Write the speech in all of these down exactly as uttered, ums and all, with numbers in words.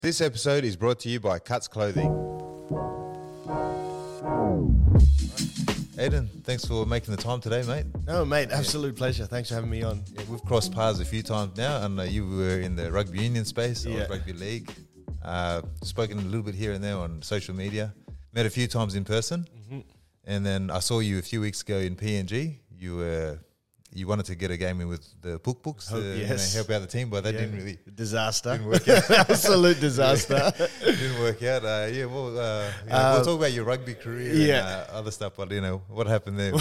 This episode is brought to you by Cuts Clothing. Aiden, thanks for making the time today, mate. No, mate, absolute yeah. pleasure. Thanks for having me on. Yeah, we've crossed paths a few times now, and uh, you were in the rugby union space, I yeah. was rugby league. Uh, spoken a little bit here and there on social media. Met a few times in person, mm-hmm. and then I saw you a few weeks ago in P N G. You were... You wanted to get a game in with the Puk Puks to oh, yes. you know, help out the team, but that yeah. didn't really... Disaster. Didn't work out. Absolute disaster. Didn't work out. Uh, yeah, well, uh, you know, uh, we'll talk about your rugby career yeah. and uh, other stuff, but, you know, what happened there?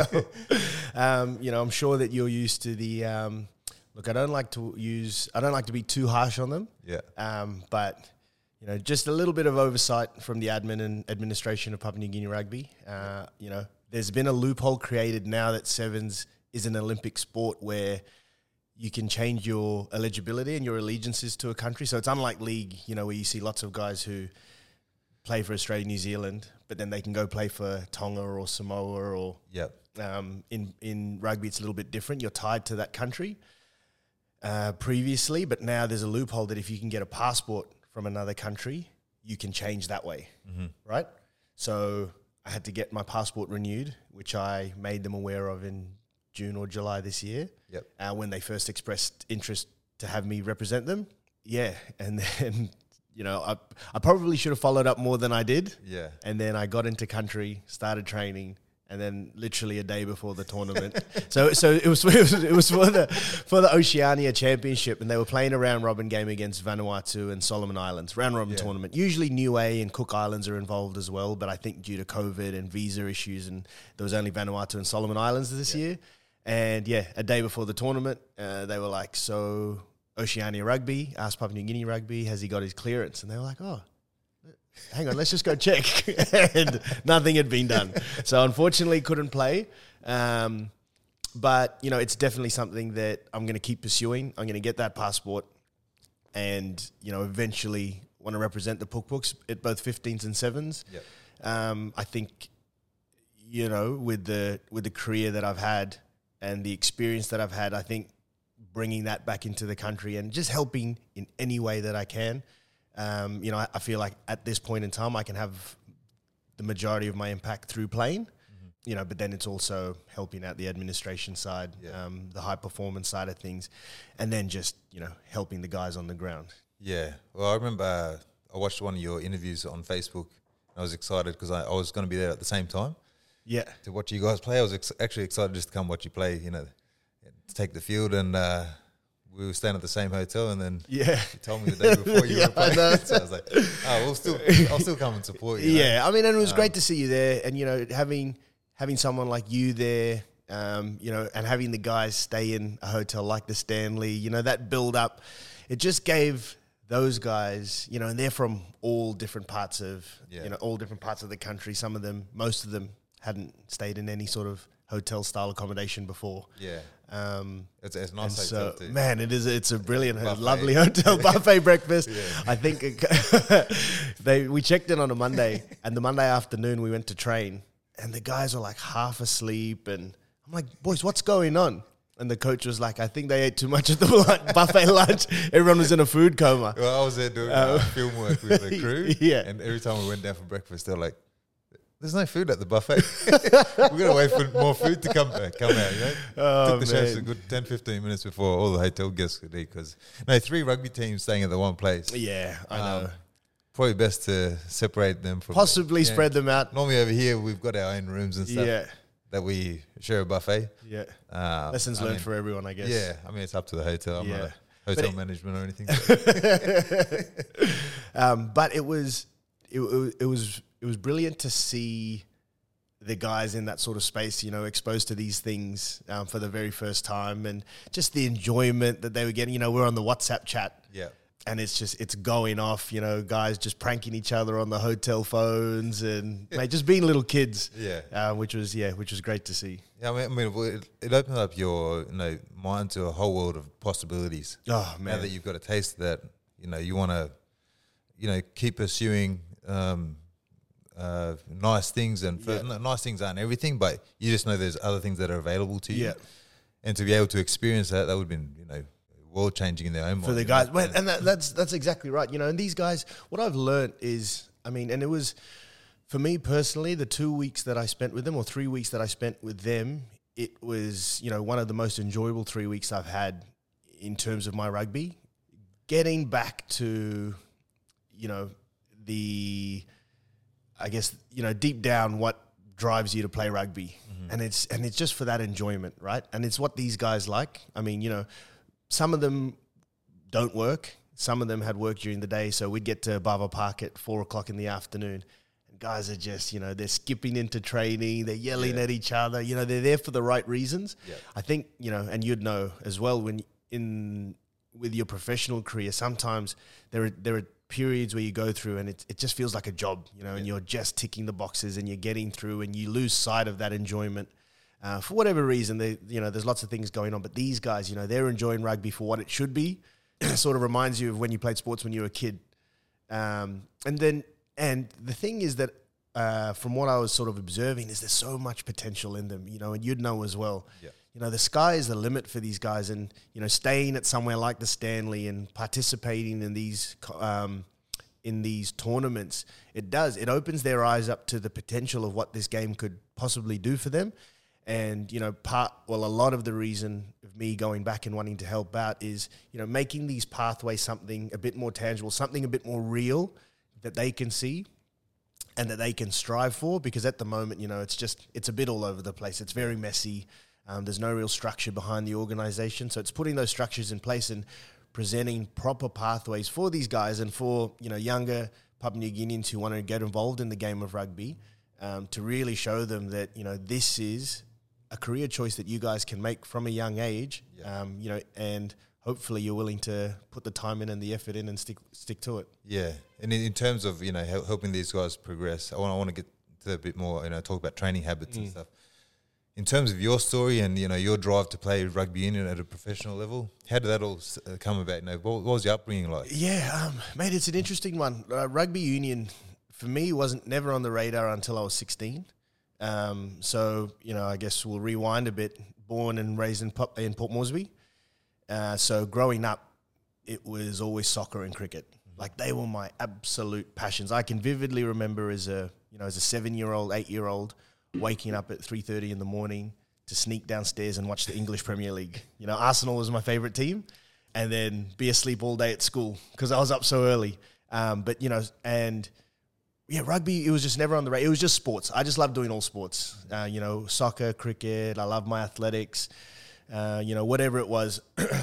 um, you know, I'm sure that you're used to the... Um, look, I don't like to use... I don't like to be too harsh on them. Yeah. Um, but, you know, just a little bit of oversight from the admin and administration of Papua New Guinea Rugby. Uh, you know, there's been a loophole created now that Sevens... is an Olympic sport where you can change your eligibility and your allegiances to a country. So it's unlike league, you know, where you see lots of guys who play for Australia, New Zealand, but then they can go play for Tonga or Samoa or yep. um, in, in rugby, it's a little bit different. You're tied to that country uh, previously, but now there's a loophole that if you can get a passport from another country, you can change that way, mm-hmm. right? So I had to get my passport renewed, which I made them aware of in June or July this year, yep. uh, when they first expressed interest to have me represent them. Yeah, and then, you know, I I probably should have followed up more than I did. Yeah. And then I got into country, started training, and then literally a day before the tournament. so so it was, it was it was for the for the Oceania Championship, and they were playing a round robin game against Vanuatu and Solomon Islands, round robin yeah. tournament. Usually Niue and Cook Islands are involved as well, but I think due to COVID and visa issues, and there was only Vanuatu and Solomon Islands this yeah. year. And yeah, a day before the tournament, uh, they were like, so Oceania Rugby, asked Papua New Guinea Rugby, has he got his clearance? And they were like, oh, hang on, let's just go check. And nothing had been done. So unfortunately couldn't play. Um, but, you know, it's definitely something that I'm going to keep pursuing. I'm going to get that passport and, you know, eventually want to represent the Puk Puks at both fifteens and sevens. Yep. Um, I think, you know, with the with the career that I've had, and the experience that I've had, I think bringing that back into the country and just helping in any way that I can. Um, you know, I, I feel like at this point in time, I can have the majority of my impact through playing, mm-hmm. you know, but then it's also helping out the administration side, yeah. um, the high performance side of things, and then just, you know, helping the guys on the ground. Yeah. Well, I remember uh, I watched one of your interviews on Facebook. And I was excited because I, I was going to be there at the same time. Yeah, to watch you guys play. I was ex- actually excited just to come watch you play, you know, to take the field, and uh, we were staying at the same hotel, and then yeah. you told me the day before you yeah, were playing. I know. So I was like, oh, we'll still, I'll still come and support you. Yeah, know? I mean, and it was um, great to see you there, and, you know, having having someone like you there, um, you know, and having the guys stay in a hotel like the Stanley, you know, that build up, it just gave those guys, you know, and they're from all different parts of, yeah. you know, all different parts of the country. Some of them, most of them, hadn't stayed in any sort of hotel style accommodation before. Yeah. Um, it's, it's nice so, hotel too. Man, it is, it's a brilliant, buffet. lovely hotel, buffet breakfast. Yeah. I think it, they, we checked in on a Monday, and the Monday afternoon we went to train, and the guys were like half asleep, and I'm like, boys, what's going on? And the coach was like, I think they ate too much of the buffet lunch. Everyone was in a food coma. Well, I was there doing uh, film work with the crew. Yeah. And every time we went down for breakfast, they were like, there's no food at the buffet. We're going to wait for more food to come back, come out, you know? Oh, Took the man. shows a good ten, fifteen minutes before all the hotel guests could eat, because, no, three rugby teams staying at the one place. Yeah, I know. Um, probably best to separate them from... Possibly yeah. spread them out. Normally over here, we've got our own rooms and stuff Yeah. that we share a buffet. Yeah. Um, Lessons I learned mean, for everyone, I guess. Yeah, I mean, it's up to the hotel. I'm Yeah. not a hotel it, management or anything. um, but it was, it, it was, it was brilliant to see the guys in that sort of space, you know, exposed to these things um, for the very first time, and just the enjoyment that they were getting. You know, we're on the WhatsApp chat. Yeah. And it's just, it's going off, you know, guys just pranking each other on the hotel phones, and yeah. mate, just being little kids. Yeah. Uh, which was, yeah, which was great to see. Yeah, I mean, I mean it, it opened up your, you know, mind to a whole world of possibilities. Oh, man. Now that you've got a taste of that, you know, you want to, you know, keep pursuing um, uh, nice things. And for, yeah. nice things aren't everything, but you just know there's other things that are available to you. Yeah. And to be able to experience that, that would have been, you know, world changing in their own for the guys. Well, and that, that's that's exactly right. You know, and these guys, what I've learned is, I mean, and it was for me personally, the two weeks that I spent with them, or three weeks that I spent with them, it was, you know, one of the most enjoyable three weeks I've had in terms of my rugby. Getting back to, you know, the, I guess, you know, deep down what drives you to play rugby. Mm-hmm. And it's and it's just for that enjoyment, right? And it's what these guys like. I mean, you know, some of them don't work. Some of them had work during the day. So we'd get to Bava Park at four o'clock in the afternoon. And guys are just, you know, they're skipping into training. They're yelling yeah. at each other. You know, they're there for the right reasons. Yeah. I think, you know, and you'd know as well when in with your professional career, sometimes there are, there are periods where you go through and it, it just feels like a job, you know, yeah. and you're just ticking the boxes and you're getting through and you lose sight of that enjoyment. Uh, for whatever reason, they, you know, there's lots of things going on, but these guys, you know, they're enjoying rugby for what it should be. It sort of reminds you of when you played sports when you were a kid. Um, and then, and the thing is that uh, from what I was sort of observing is there's so much potential in them, you know, and you'd know as well. Yeah. You know, the sky is the limit for these guys, and, you know, staying at somewhere like the Stanley and participating in these um, in these tournaments, it does. It opens their eyes up to the potential of what this game could possibly do for them. And, you know, part, well, a lot of the reason of me going back and wanting to help out is, you know, making these pathways something a bit more tangible, something a bit more real that they can see and that they can strive for. Because at the moment, you know, it's just, it's a bit all over the place. It's very messy. Um, there's no real structure behind the organization. So it's putting those structures in place and presenting proper pathways for these guys and for, you know, younger Papua New Guineans who want to get involved in the game of rugby, um, to really show them that, you know, this is a career choice that you guys can make from a young age, yeah. um, you know, and hopefully you're willing to put the time in and the effort in and stick stick to it. Yeah. And in, in terms of, you know, hel- helping these guys progress, I want, I want to get to a bit more, you know, talk about training habits mm. and stuff. In terms of your story and, you know, your drive to play rugby union at a professional level, how did that all come about? You know, what, what was your upbringing like? Yeah, um, mate, it's an interesting one. Uh, rugby union, for me, wasn't never on the radar until I was sixteen. Um, so, you know, I guess we'll rewind a bit. Born and raised in, Pop, in Port Moresby. Uh, so growing up, it was always soccer and cricket. Mm-hmm. Like, they were my absolute passions. I can vividly remember as a, you know, as a seven-year-old, eight-year-old, waking up at three thirty in the morning to sneak downstairs and watch the English Premier League. You know, Arsenal was my favourite team, and then be asleep all day at school because I was up so early. Um, but, you know, and... Yeah, rugby, it was just never on the radar. It was just sports. I just love doing all sports. Uh, you know, soccer, cricket, I love my athletics, uh, you know, whatever it was.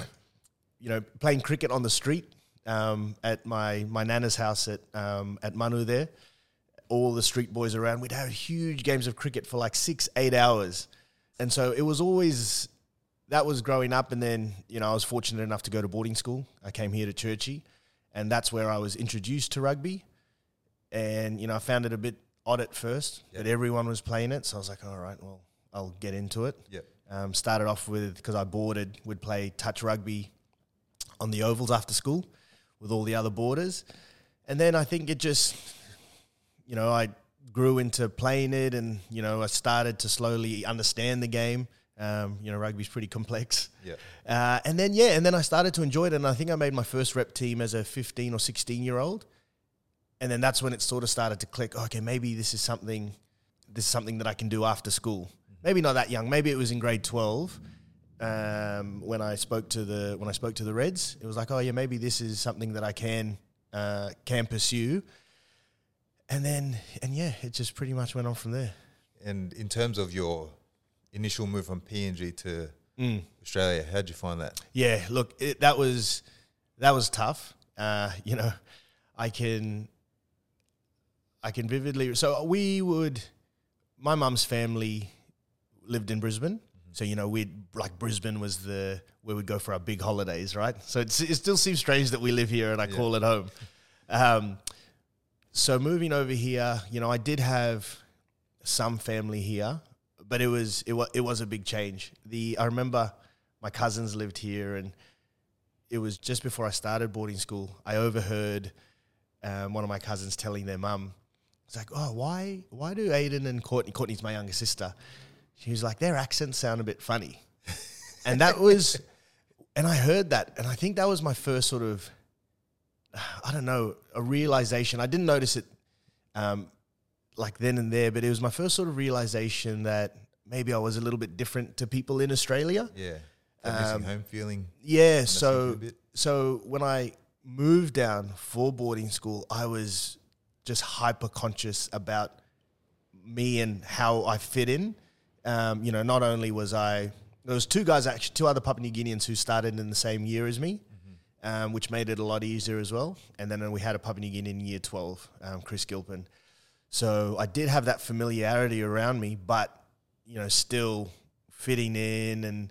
You know, playing cricket on the street um, at my, my nana's house at um, at Manu there, all the street boys around, we'd have huge games of cricket for like six, eight hours. And so it was always, that was growing up. And then, you know, I was fortunate enough to go to boarding school. I came here to Churchie, and that's where I was introduced to rugby. And, you know, I found it a bit odd at first yep. that everyone was playing it. So I was like, all right, well, I'll get into it. Yep. Um, started off with, because I boarded, would play touch rugby on the ovals after school with all the other boarders. And then I think it just, you know, I grew into playing it and, you know, I started to slowly understand the game. Um, you know, rugby's pretty complex. Yeah. Uh, and then, yeah, and then I started to enjoy it. And I think I made my first rep team as a fifteen or sixteen-year-old. And then that's when it sort of started to click. Okay, maybe this is something. This is something that I can do after school. Mm-hmm. Maybe not that young. Maybe it was in grade twelve um, when I spoke to the when I spoke to the Reds. It was like, oh yeah, maybe this is something that I can uh, can pursue. And then, and yeah, it just pretty much went on from there. And in terms of your initial move from P N G to mm. Australia, how'd you find that? Yeah, look, it, that was that was tough. Uh, you know, I can. I can vividly... So we would... My mum's family lived in Brisbane. Mm-hmm. So, you know, we'd... Like, Brisbane was the... Where we'd go for our big holidays, right? So it's, it still seems strange that we live here and I yeah. call it home. Um, so moving over here, you know, I did have some family here, but it was it was, it was a big change. The I remember my cousins lived here, and it was just before I started boarding school. I overheard um, one of my cousins telling their mum, it's like, oh, why why do Aiden and Courtney, Courtney's my younger sister, she was like, their accents sound a bit funny. And that was, and I heard that, and I think that was my first sort of, I don't know, a realization. I didn't notice it um, like then and there, but it was my first sort of realization that maybe I was a little bit different to people in Australia. Yeah. That missing Um, home feeling. Yeah, missing so you a bit. so when I moved down for boarding school, I was just hyper conscious about me and how I fit in. Um, you know, not only was I, there was two guys, actually, two other Papua New Guineans who started in the same year as me, mm-hmm. um, which made it a lot easier as well. And then we had a Papua New Guinean in year twelve, um, Chris Gilpin. So I did have that familiarity around me, but, you know, still fitting in, and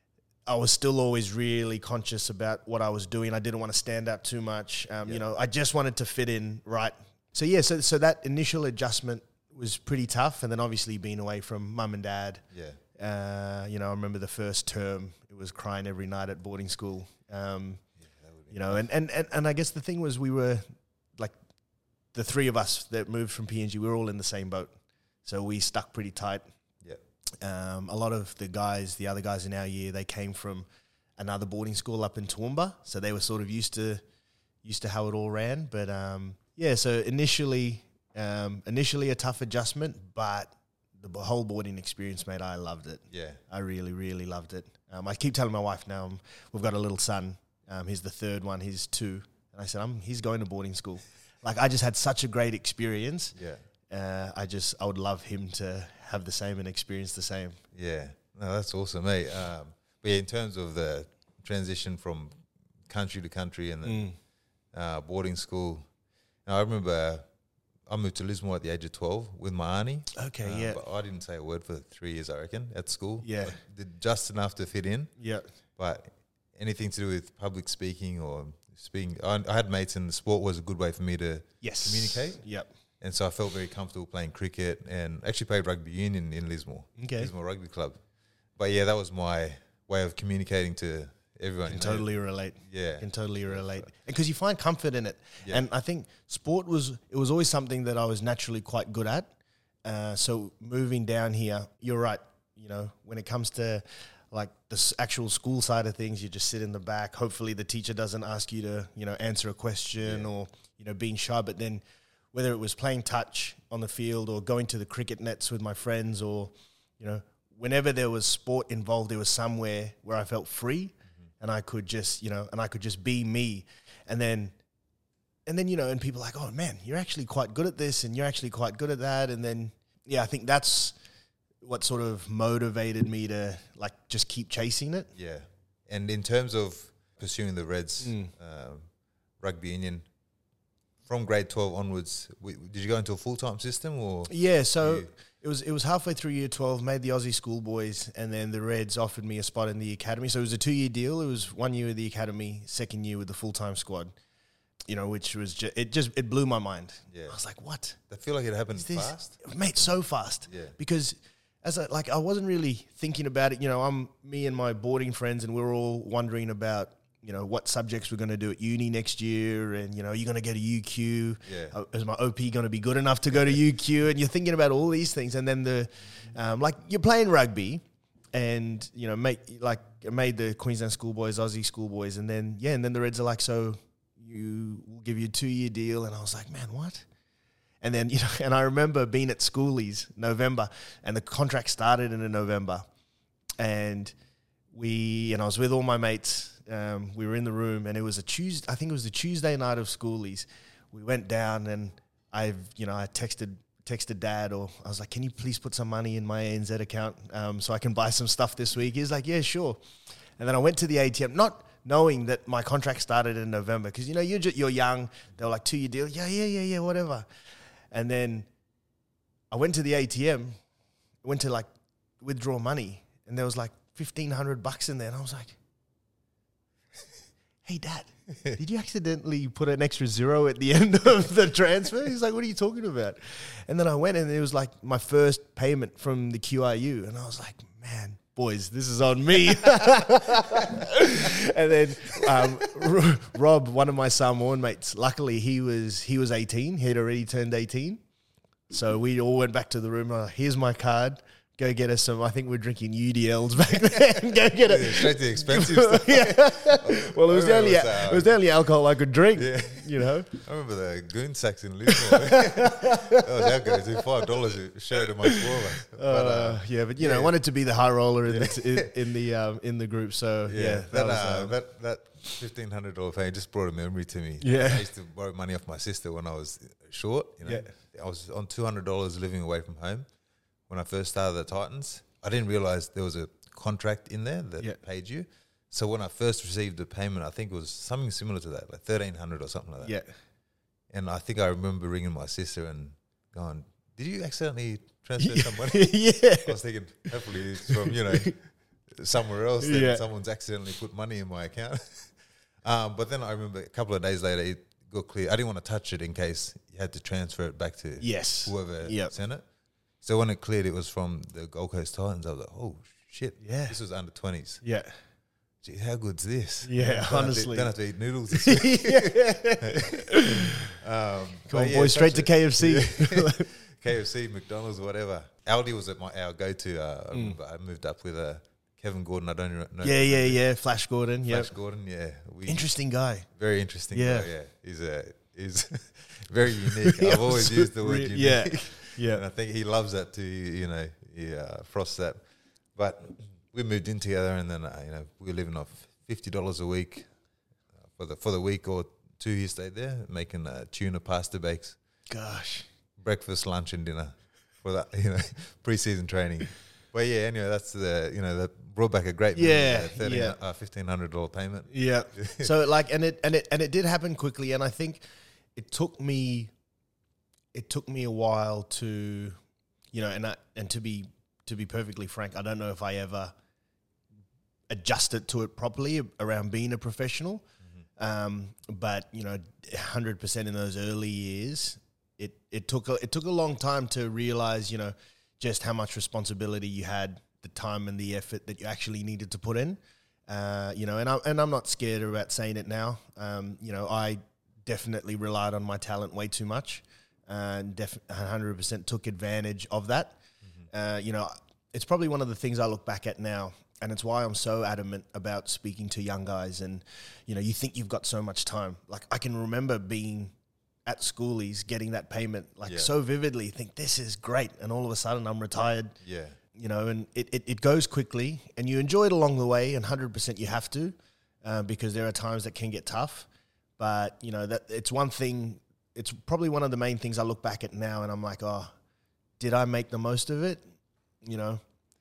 I was still always really conscious about what I was doing. I didn't want to stand out too much. Um, Yeah. You know, I just wanted to fit in right. So, yeah, so so that initial adjustment was pretty tough. And then obviously being away from mum and dad. Yeah. Uh, you know, I remember the first term, it was crying every night at boarding school. Um, Yeah, that would be you know, and, and, and, and I guess the thing was we were, like, the three of us that moved from P N G, we were all in the same boat. So we stuck pretty tight. Yeah. Um, a lot of the guys, the other guys in our year, they came from another boarding school up in Toowoomba, so they were sort of used to used to how it all ran. But um, yeah, so initially, um, initially a tough adjustment, but the b- whole boarding experience, mate, I loved it. Yeah. I really, really loved it. Um, I keep telling my wife now, um, we've got a little son. Um, he's the third one. He's two, and I said, I'm, he's going to boarding school. Like, I just had such a great experience. Yeah. Uh, I just, I would love him to have the same and experience the same. Yeah. No, that's awesome, mate. Um, but yeah, in terms of the transition from country to country and the Mm. uh, boarding school, now, I remember I moved to Lismore at the age of twelve with my auntie. Okay, Uh, yeah. But I didn't say a word for three years, I reckon, at school. Yeah. I did just enough to fit in. Yeah. But anything to do with public speaking or speaking, I, I had mates, and the sport was a good way for me to Yes. communicate. Yep. And so I felt very comfortable playing cricket, and actually played rugby union in Lismore, Okay. Lismore Rugby Club. But yeah, that was my way of communicating to everyone. Can you know. totally relate. Yeah. Can totally relate. Because you find comfort in it. Yeah. And I think sport was, it was always something that I was naturally quite good at. Uh, so moving down here, you're right. You know, when it comes to like the s- actual school side of things, you just sit in the back. Hopefully the teacher doesn't ask you to, you know, answer a question Yeah. or, you know, being shy. But then whether it was playing touch on the field or going to the cricket nets with my friends, or, you know, whenever there was sport involved, there was somewhere where I felt free, mm-hmm. and I could just, you know, and I could just be me. And then, and then, you know, and people are like, oh man, you're actually quite good at this and you're actually quite good at that. And then, yeah, I think that's what sort of motivated me to like just keep chasing it. Yeah. And in terms of pursuing the Reds Mm. um, rugby union, from grade twelve onwards, w- did you go into a full-time system or? Yeah, so You- it was it was halfway through year twelve, made the Aussie schoolboys, and then the Reds offered me a spot in the academy. So it was a two-year deal. It was one year with the academy, second year with the full-time squad, you know, which was just, it just, it blew my mind. Yeah. I was like, what? I feel like it happened Is this? fast. Mate, so fast. Yeah. Because as I, like, I wasn't really thinking about it. You know, I'm me and my boarding friends, and we're all wondering about, you know, what subjects we're going to do at uni next year, and, you know, are you going to go to U Q? Yeah. Uh, Is my O P going to be good enough to go to U Q? And you're thinking about all these things, and then the, um, like, you're playing rugby, and, you know, make like I made the Queensland schoolboys, Aussie schoolboys, and then yeah, and then the Reds are like, so you will give you a two year deal, and I was like, man, what? And then, you know, and I remember being at Schoolies November, and the contract started in November, and we, and I was with all my mates. Um, we were in the room, and it was a Tuesday. I think it was the Tuesday night of Schoolies. We went down, and I've, you know, I texted texted Dad, or I was like, "Can you please put some money in my A N Z account um, so I can buy some stuff this week?" He was like, "Yeah, sure." And then I went to the A T M, not knowing that my contract started in November, because, you know, you're just, you're young. They were like, two year deal. Yeah, yeah, yeah, yeah, whatever. And then I went to the A T M, went to like withdraw money, and there was like fifteen hundred bucks in there. And I was like, hey, Dad, did you accidentally put an extra zero at the end of the transfer? He's like, what are you talking about? And then I went, and it was like my first payment from the Q I U. And I was like, man, boys, this is on me. And then um, R- Rob, one of my Samoan mates, luckily he was he was eighteen. He had already turned eighteen. So we all went back to the room. Uh, Here's my card. go get us some. I think we're drinking U D Ls back then. Go get it. Yeah, straight to the expensive stuff. Yeah. Well, it was the I only remember it was, uh, it was the only alcohol I could drink. Yeah. You know. I remember the goon sacks in Lismore. That was our go-to, five dollars a shirt at my spoiler. But, Uh, uh, yeah, but you yeah. know, wanted to be the high roller in the in, in the um, in the group. So yeah, yeah, that, that, was, uh, um, that that fifteen hundred dollar pay just brought a memory to me. Yeah. I used to borrow money off my sister when I was short. You know, Yeah. I was on two hundred dollars living away from home when I first started the Titans. I didn't realize there was a contract in there that Yeah. paid you. So when I first received the payment, I think it was something similar to that, like thirteen hundred or something like that. yeah. And I think I remember ringing my sister and going, "Did you accidentally transfer some money?" yeah. I was thinking, hopefully it's from, you know, somewhere else. Then Yeah. someone's accidentally put money in my account. um, but then I remember a couple of days later, it got clear. I didn't want to touch it in case you had to transfer it back to Yes. whoever Yep. sent it. So when it cleared, it was from the Gold Coast Titans. I was like, oh, shit. Yeah. This was under twenties. Yeah. Gee, how good's this? Yeah, Don't have to- honestly. Don't have to eat noodles this week. um, Come but on, yeah, boys, straight such to a- K F C. K F C, McDonald's, whatever. Aldi was at my our go-to. Uh, I Mm. remember I moved up with uh, Kevin Gordon. I don't know. Yeah, yeah, yeah. Flash Gordon. Yeah. Flash Gordon. Yeah, we, Interesting guy. very interesting. Yeah. guy, yeah. He's a he's very unique. Yeah, I've always used the word re- unique. yeah. and Yeah. I think he loves that too. You know, he uh, frosts that. But we moved in together, and then uh, you know we were living off fifty dollars a week uh, for the for the week or two. He stayed there making uh, tuna pasta bakes, Gosh. breakfast, lunch, and dinner for that. You know, pre-season training. But yeah, anyway, that's the you know that brought back a great Yeah, memory, uh, thirteen, yeah. uh, fifteen hundred dollar payment. Yeah. So like, and it and it and it did happen quickly, and I think it took me, it took me a while to, you know, and I, and to be to be perfectly frank, I don't know if I ever adjusted to it properly around being a professional. Um, but you know, one hundred percent in those early years, it it took a, it took a long time to realize, you know, just how much responsibility you had, the time and the effort that you actually needed to put in. Uh, you know, and I and I'm not scared about saying it now. Um, you know, I definitely relied on my talent way too much, and def- one hundred percent took advantage of that. Uh, you know, it's probably one of the things I look back at now, and it's why I'm so adamant about speaking to young guys. And you know, you think you've got so much time. Like I can remember being at schoolies, getting that payment like Yeah. so vividly. Think this is great, and all of a sudden I'm retired. Yeah, You know, and it, it, it goes quickly, and you enjoy it along the way, and one hundred percent you have to, uh, because there are times that can get tough. But, you know, that it's one thing, it's probably one of the main things I look back at now, and I'm like, oh, did I make the most of it? You know,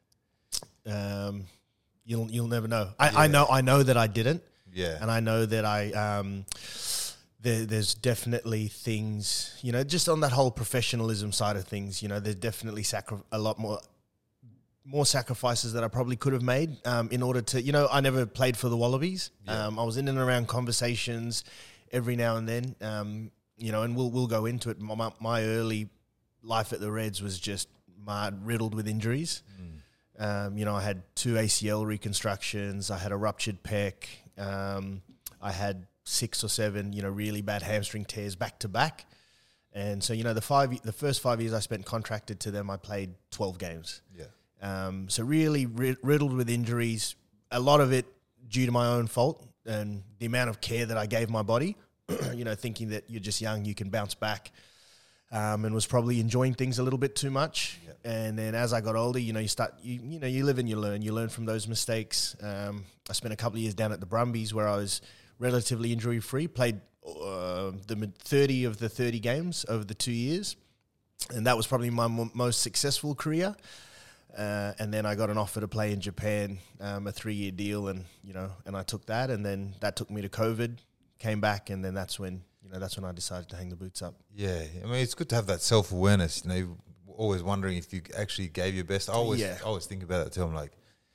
um, you'll you'll never know. I, I Yeah. know I know that I didn't, yeah, and I know that I um, there, there's definitely things, you know, just on that whole professionalism side of things. You know, there's definitely sacri- a lot more. more sacrifices that I probably could have made um, in order to, you know, I never played for the Wallabies. Yeah. Um, I was in and around conversations every now and then, um, you know, and we'll we'll go into it. My, my early life at the Reds was just marred, riddled with injuries. Um, you know, I had two A C L reconstructions. I had a ruptured pec. Um, I had six or seven, you know, really bad hamstring tears back to back. And so, you know, the five, the first five years I spent contracted to them, I played twelve games. yeah, Um, so really rid- riddled with injuries, a lot of it due to my own fault and the amount of care that I gave my body, you know, thinking that you're just young, you can bounce back, um, and was probably enjoying things a little bit too much. Yep. And then as I got older, you know, you start, you, you know, you live and you learn, you learn from those mistakes. Um, I spent a couple of years down at the Brumbies where I was relatively injury free, played uh, the mid- thirty of the thirty games over the two years. And that was probably my m- most successful career. Uh, and then I got an offer to play in Japan, um, a three-year deal, and you know, and I took that, and then that took me to COVID, came back, and then that's when you know that's when I decided to hang the boots up. yeah. I mean, it's good to have that self awareness. You know, always wondering if you actually gave your best. I always, Yeah. I always think about it too. I'm like,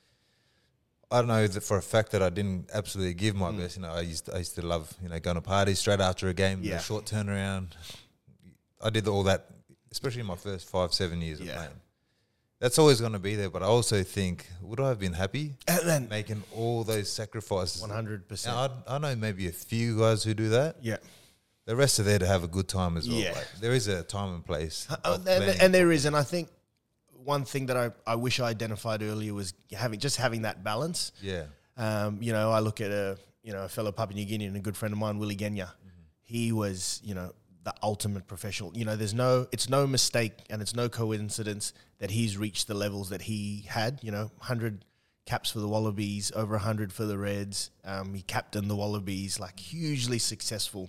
I don't know that for a fact that I didn't absolutely give Mm. my best. You know, I used to, I used to love you know going to parties straight after a game, Yeah. the short turnaround. I did all that, especially in my first five, seven years of Yeah. playing. That's always going to be there, but I also think, would I have been happy And then making all those sacrifices? one hundred percent. Now, I, I know maybe a few guys who do that. Yeah. The rest are there to have a good time as well. Yeah. Like, there is a time and place. Uh, of and, playing. and there is, and I think one thing that I, I wish I identified earlier was having just having that balance. Yeah. Um, you know, I look at a you know a fellow Papua New Guinean, a good friend of mine, Willie Genya. Mm-hmm. He was you know the ultimate professional. You know, there's no it's no mistake and it's no coincidence that he's reached the levels that he had. You know, one hundred caps for the Wallabies, over one hundred for the Reds. Um, he captained the Wallabies, like hugely successful.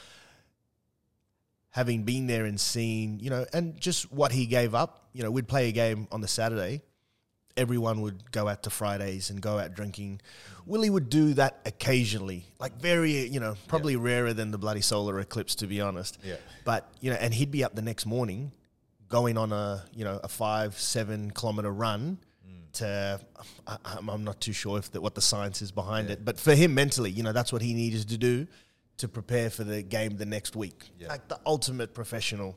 Having been there and seen, you know, and just what he gave up, you know, we'd play a game on the Saturday. Everyone would go out to Fridays and go out drinking. Willie would do that occasionally, like very, you know, probably yeah. rarer than the bloody solar eclipse, to be honest. Yeah. But, you know, and he'd be up the next morning going on a, you know, a five, seven kilometer run mm. to, I, I'm not too sure if the, what the science is behind yeah. it, but for him mentally, you know, that's what he needed to do to prepare for the game the next week. Yeah. Like the ultimate professional.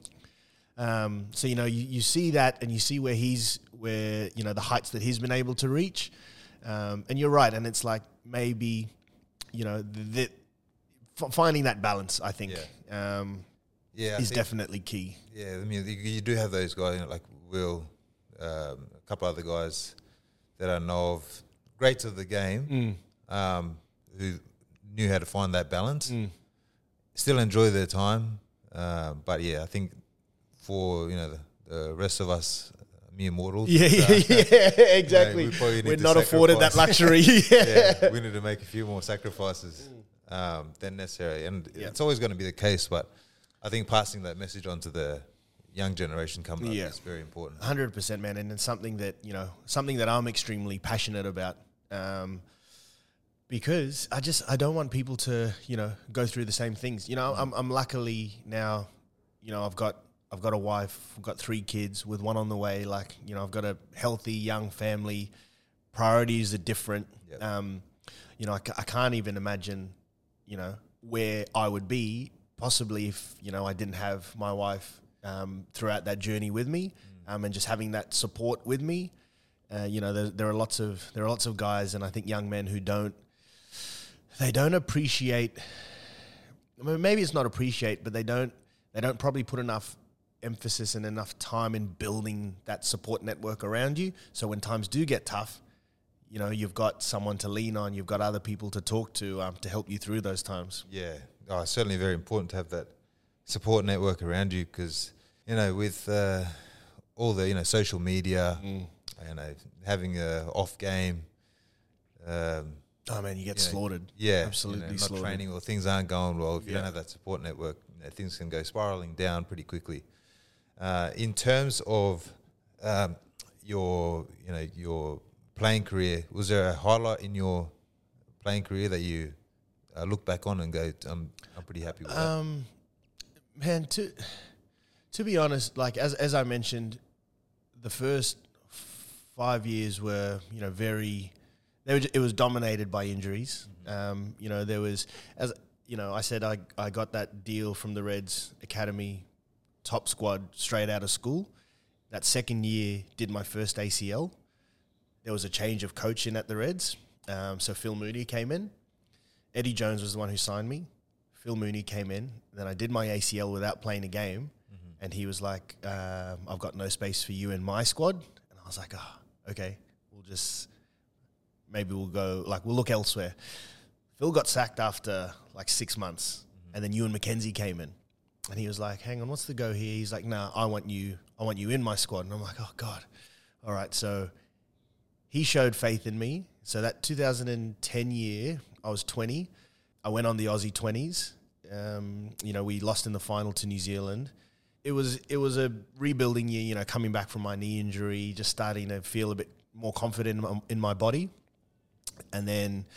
Um, so, you know, you, you see that and you see where he's, where, you know, the heights that he's been able to reach. Um, and you're right. And it's like maybe, you know, the, f- finding that balance, I think, yeah. Um, yeah, is definitely key. Yeah, I mean, you, you do have those guys, you know, like Will, um, a couple other guys that I know of, greats of the game, mm. um, who knew how to find that balance, mm. still enjoy their time. Uh, but yeah, I think for, you know, the, the rest of us, mere mortals. Yeah, yeah, uh, yeah, exactly. You know, we We're not afforded that luxury. yeah. yeah, we need to make a few more sacrifices um, than necessary. And yeah. it's always going to be the case, but I think passing that message on to the young generation coming yeah. up is very important. one hundred percent, man. And it's something that, you know, something that I'm extremely passionate about. Um, because I just, I don't want people to, you know, go through the same things. You know, I'm, I'm luckily now, you know, I've got, I've got a wife, I've got three kids with one on the way. Like, you know, I've got a healthy young family. Priorities are different. Yep. Um, you know, I, I can't even imagine, you know, where I would be possibly if, you know, I didn't have my wife um, throughout that journey with me mm. um, and just having that support with me. Uh, you know, there, there are lots of, there are lots of guys and I think young men who don't, they don't appreciate, I mean, maybe it's not appreciate, but they don't, they don't probably put enough emphasis and enough time in building that support network around you. So when times do get tough, you know, you've got someone to lean on, you've got other people to talk to um, to help you through those times. Yeah, oh, it's certainly very important to have that support network around you because, you know, with uh, all the, you know, social media, mm. you know, having a off game, um, oh man, you get you slaughtered. Know, yeah, absolutely you know, not slaughtered. Training or things aren't going well. If you yeah. don't have that support network, you know, things can go spiraling down pretty quickly. Uh, in terms of um, your, you know, your playing career, was there a highlight in your playing career that you uh, look back on and go, "I'm, I'm pretty happy with um, that"? Man, to to be honest, like as as I mentioned, the first five years were, you know, very. They were, it was dominated by injuries. Mm-hmm. Um, you know, there was, as you know, I said I I got that deal from the Reds Academy. Top squad straight out of school. That second year did my first A C L. There was a change of coach in at the Reds. Um, so Phil Mooney came in. Eddie Jones was the one who signed me. Phil Mooney came in. Then I did my A C L without playing a game. Mm-hmm. And he was like, um, I've got no space for you in my squad. And I was like, oh, okay, we'll just, maybe we'll go, like, we'll look elsewhere. Phil got sacked after like six months. Mm-hmm. And then Ewan McKenzie came in. And he was like, hang on, what's the go here? He's like, nah, I want you, I want you in my squad. And I'm like, oh God. All right. So he showed faith in me. So that two thousand ten year, I was twenty. I went on the Aussie twenties. Um, you know, we lost in the final to New Zealand. It was, it was a rebuilding year, you know, coming back from my knee injury, just starting to feel a bit more confident in my, in my body. And then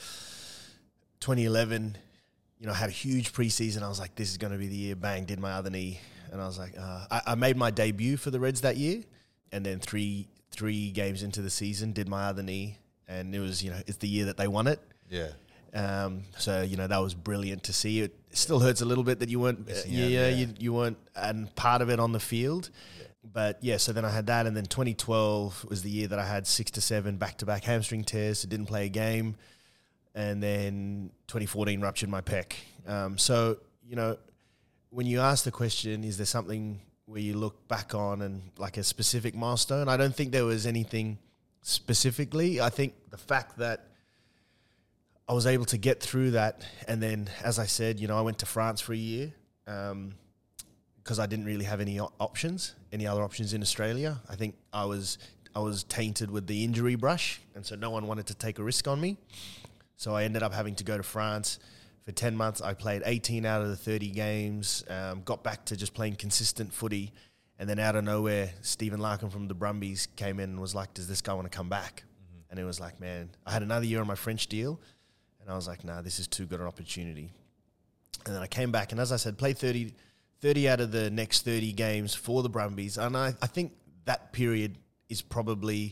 twenty eleven, you know, I had a huge preseason. I was like, this is going to be the year. Bang, did my other knee. And I was like, uh, I, I made my debut for the Reds that year. And then three three games into the season, did my other knee. And it was, you know, it's the year that they won it. Yeah. Um, so, you know, that was brilliant to see. It still hurts a little bit that you weren't, uh, yeah, yeah, yeah. You, you weren't and part of it on the field. Yeah. But, yeah, so then I had that. And then twenty twelve was the year that I had six to seven back-to-back hamstring tears. So didn't play a game. And then twenty fourteen ruptured my pec. Um, so, you know, when you ask the question, is there something where you look back on and like a specific milestone. I don't think there was anything specifically. I think the fact that I was able to get through that, and then, as I said, you know, I went to France for a year um, because I didn't really have any o- options, any other options in Australia. I think I was I was tainted with the injury brush, and so no one wanted to take a risk on me. So I ended up having to go to France for ten months. I played eighteen out of the thirty games, um, got back to just playing consistent footy, and then out of nowhere, Stephen Larkin from the Brumbies came in and was like, does this guy want to come back? Mm-hmm. And it was like, man, I had another year on my French deal, and I was like, nah, this is too good an opportunity. And then I came back, and as I said, played thirty, thirty out of the next thirty games for the Brumbies. And I, I think that period is probably,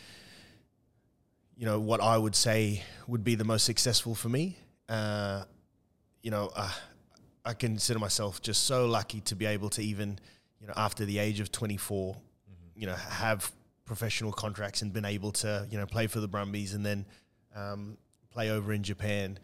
you know, what I would say would be the most successful for me. Uh, you know, uh, I consider myself just so lucky to be able to even, you know, after the age of twenty-four, mm-hmm. you know, have professional contracts and been able to, you know, play for the Brumbies and then um, play over in Japan.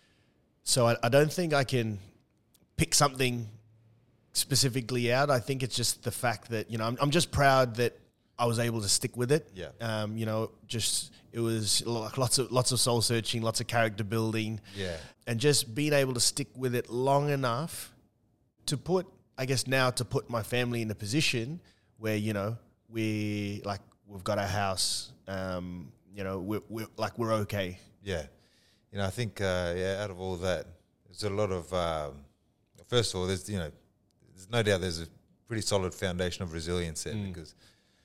So I, I don't think I can pick something specifically out. I think it's just the fact that, you know, I'm, I'm just proud that I was able to stick with it. Yeah. Um, you know, just it was like lots of lots of soul searching, lots of character building. Yeah. And just being able to stick with it long enough to put, I guess now to put my family in a position where, you know, we like we've got our house. Um, you know, we're, we're like we're okay. Yeah. You know, I think, uh, yeah, out of all that, there's a lot of, um, first of all, there's, you know, there's no doubt there's a pretty solid foundation of resilience there mm. because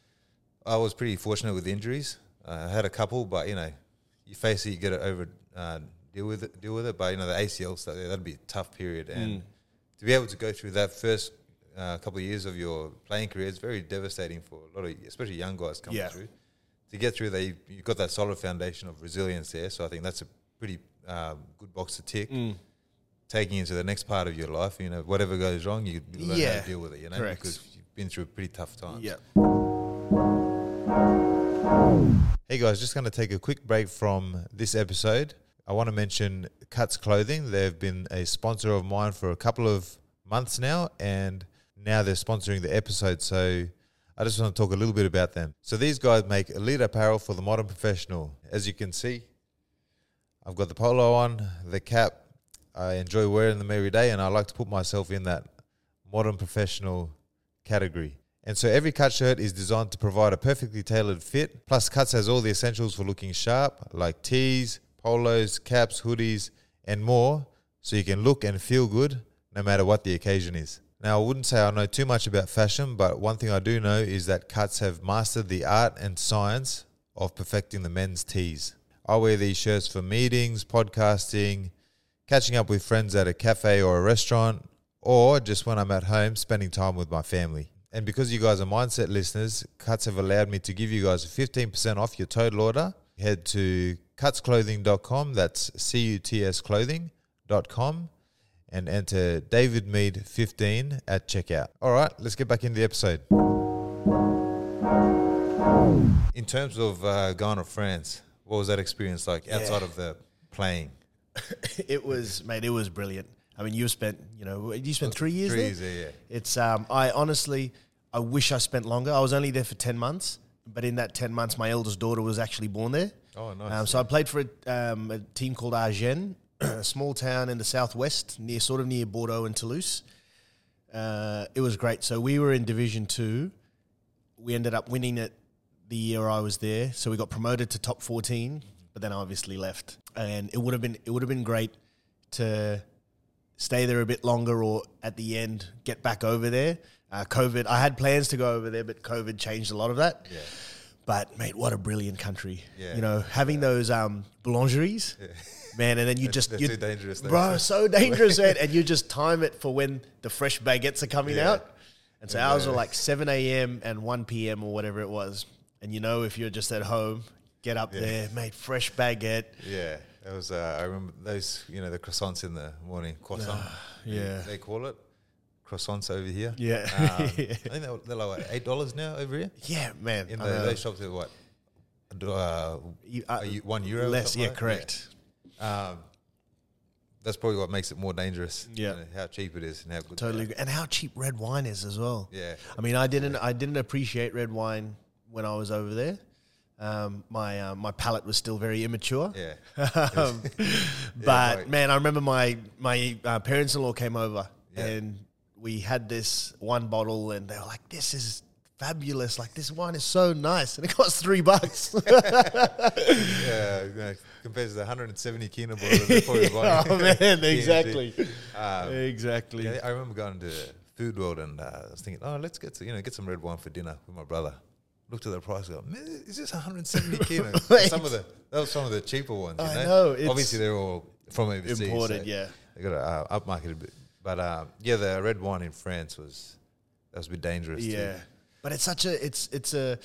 I was pretty fortunate with injuries. Uh, I had a couple, but, you know, you face it, you get it over, uh, deal with it, deal with it. But, you know, the A C L stuff, that'd be a tough period. And mm. to be able to go through that first uh, couple of years of your playing career is very devastating for a lot of, especially young guys coming yeah. through. To get through that, you, you've got that solid foundation of resilience there. So I think that's a pretty um, good box to tick. Mm. Taking into the next part of your life, you know, whatever goes wrong, you learn yeah, how to deal with it, you know, correct. because you've been through a pretty tough time. Yeah. Hey guys, just going to take a quick break from this episode. I want to mention Cuts Clothing. They've been a sponsor of mine for a couple of months now, and now they're sponsoring the episode. So I just want to talk a little bit about them. So these guys make elite apparel for the modern professional. As you can see, I've got the polo on, the cap. I enjoy wearing them every day, and I like to put myself in that modern professional category. And so every Cut shirt is designed to provide a perfectly tailored fit. Plus, Cuts has all the essentials for looking sharp, like tees, polos, caps, hoodies, and more, so you can look and feel good no matter what the occasion is. Now, I wouldn't say I know too much about fashion, but one thing I do know is that Cuts have mastered the art and science of perfecting the men's tees. I wear these shirts for meetings, podcasting, catching up with friends at a cafe or a restaurant, or just when I'm at home spending time with my family. And because you guys are Mindset listeners, Cuts have allowed me to give you guys fifteen percent off your total order. Head to cuts clothing dot com, that's C U T S clothing dot com, and enter David Mead fifteen at checkout. All right, let's get back into the episode. In terms of uh, going to France, what was that experience like Yeah. outside of the playing? It was, mate, it was brilliant. I mean, you spent, you know, you spent three years Three there? years there, yeah. It's, um, I honestly, I wish I spent longer. I was only there for ten months, but in that ten months, my eldest daughter was actually born there. Oh, nice. Um, so I played for a, um, a team called Argennes, a small town in the southwest, near sort of near Bordeaux and Toulouse. Uh, it was great. So we were in Division Two. We ended up winning it the year I was there. So we got promoted to top fourteen, but then I obviously left. And it would have been it would have been great to stay there a bit longer, or at the end get back over there. Uh, COVID, I had plans to go over there, but COVID changed a lot of that. Yeah. But mate, what a brilliant country! Yeah. You know, having those um, boulangeries, Yeah. man, and then you They're- just they're you, too dangerous, though. bro, so dangerous, man. And you just time it for when the fresh baguettes are coming Yeah. out. And so Yeah. ours were like seven a.m. and one p.m. or whatever it was. And you know, if you're just at home, get up Yeah. there, mate, fresh baguette. Yeah, that was. Uh, I remember those. You know, the croissants in the morning. Croissant. yeah. they, they call it croissants over here. Yeah. Um, I think they're, they're like what, eight dollars now over here. Yeah, man. In I the know. those shops, are what? Uh, You- uh, a eu- one euro. or less, something yeah, like that? correct. Yeah. Um, that's probably what makes it more dangerous. Yeah. you know, how cheap it is and how good. Totally they agree. And how cheap red wine is as well. Yeah. I mean, I didn't I didn't appreciate red wine when I was over there. Um, my uh, my palate was still very immature. Yeah. um, but right. man, I remember my my uh, parents-in-law came over Yeah. and we had this one bottle, and they were like, "This is fabulous! Like this wine is so nice," and it cost three bucks. yeah, you know, compared to the one hundred seventy kina bottle, they're probably buying. Oh man, P and G. exactly, Um, exactly. Yeah, I remember going to Food World and uh, I was thinking, oh, let's get to, you know get some red wine for dinner with my brother. Looked at the price, and go, man, is this one hundred seventy kilos? some of the that was some of the cheaper ones. You I know, know, it's obviously they're all from overseas, Imported, so yeah. they got to uh, upmarket a bit. But uh, yeah, the red wine in France was that was a bit dangerous. Yeah, too. but it's such a it's it's a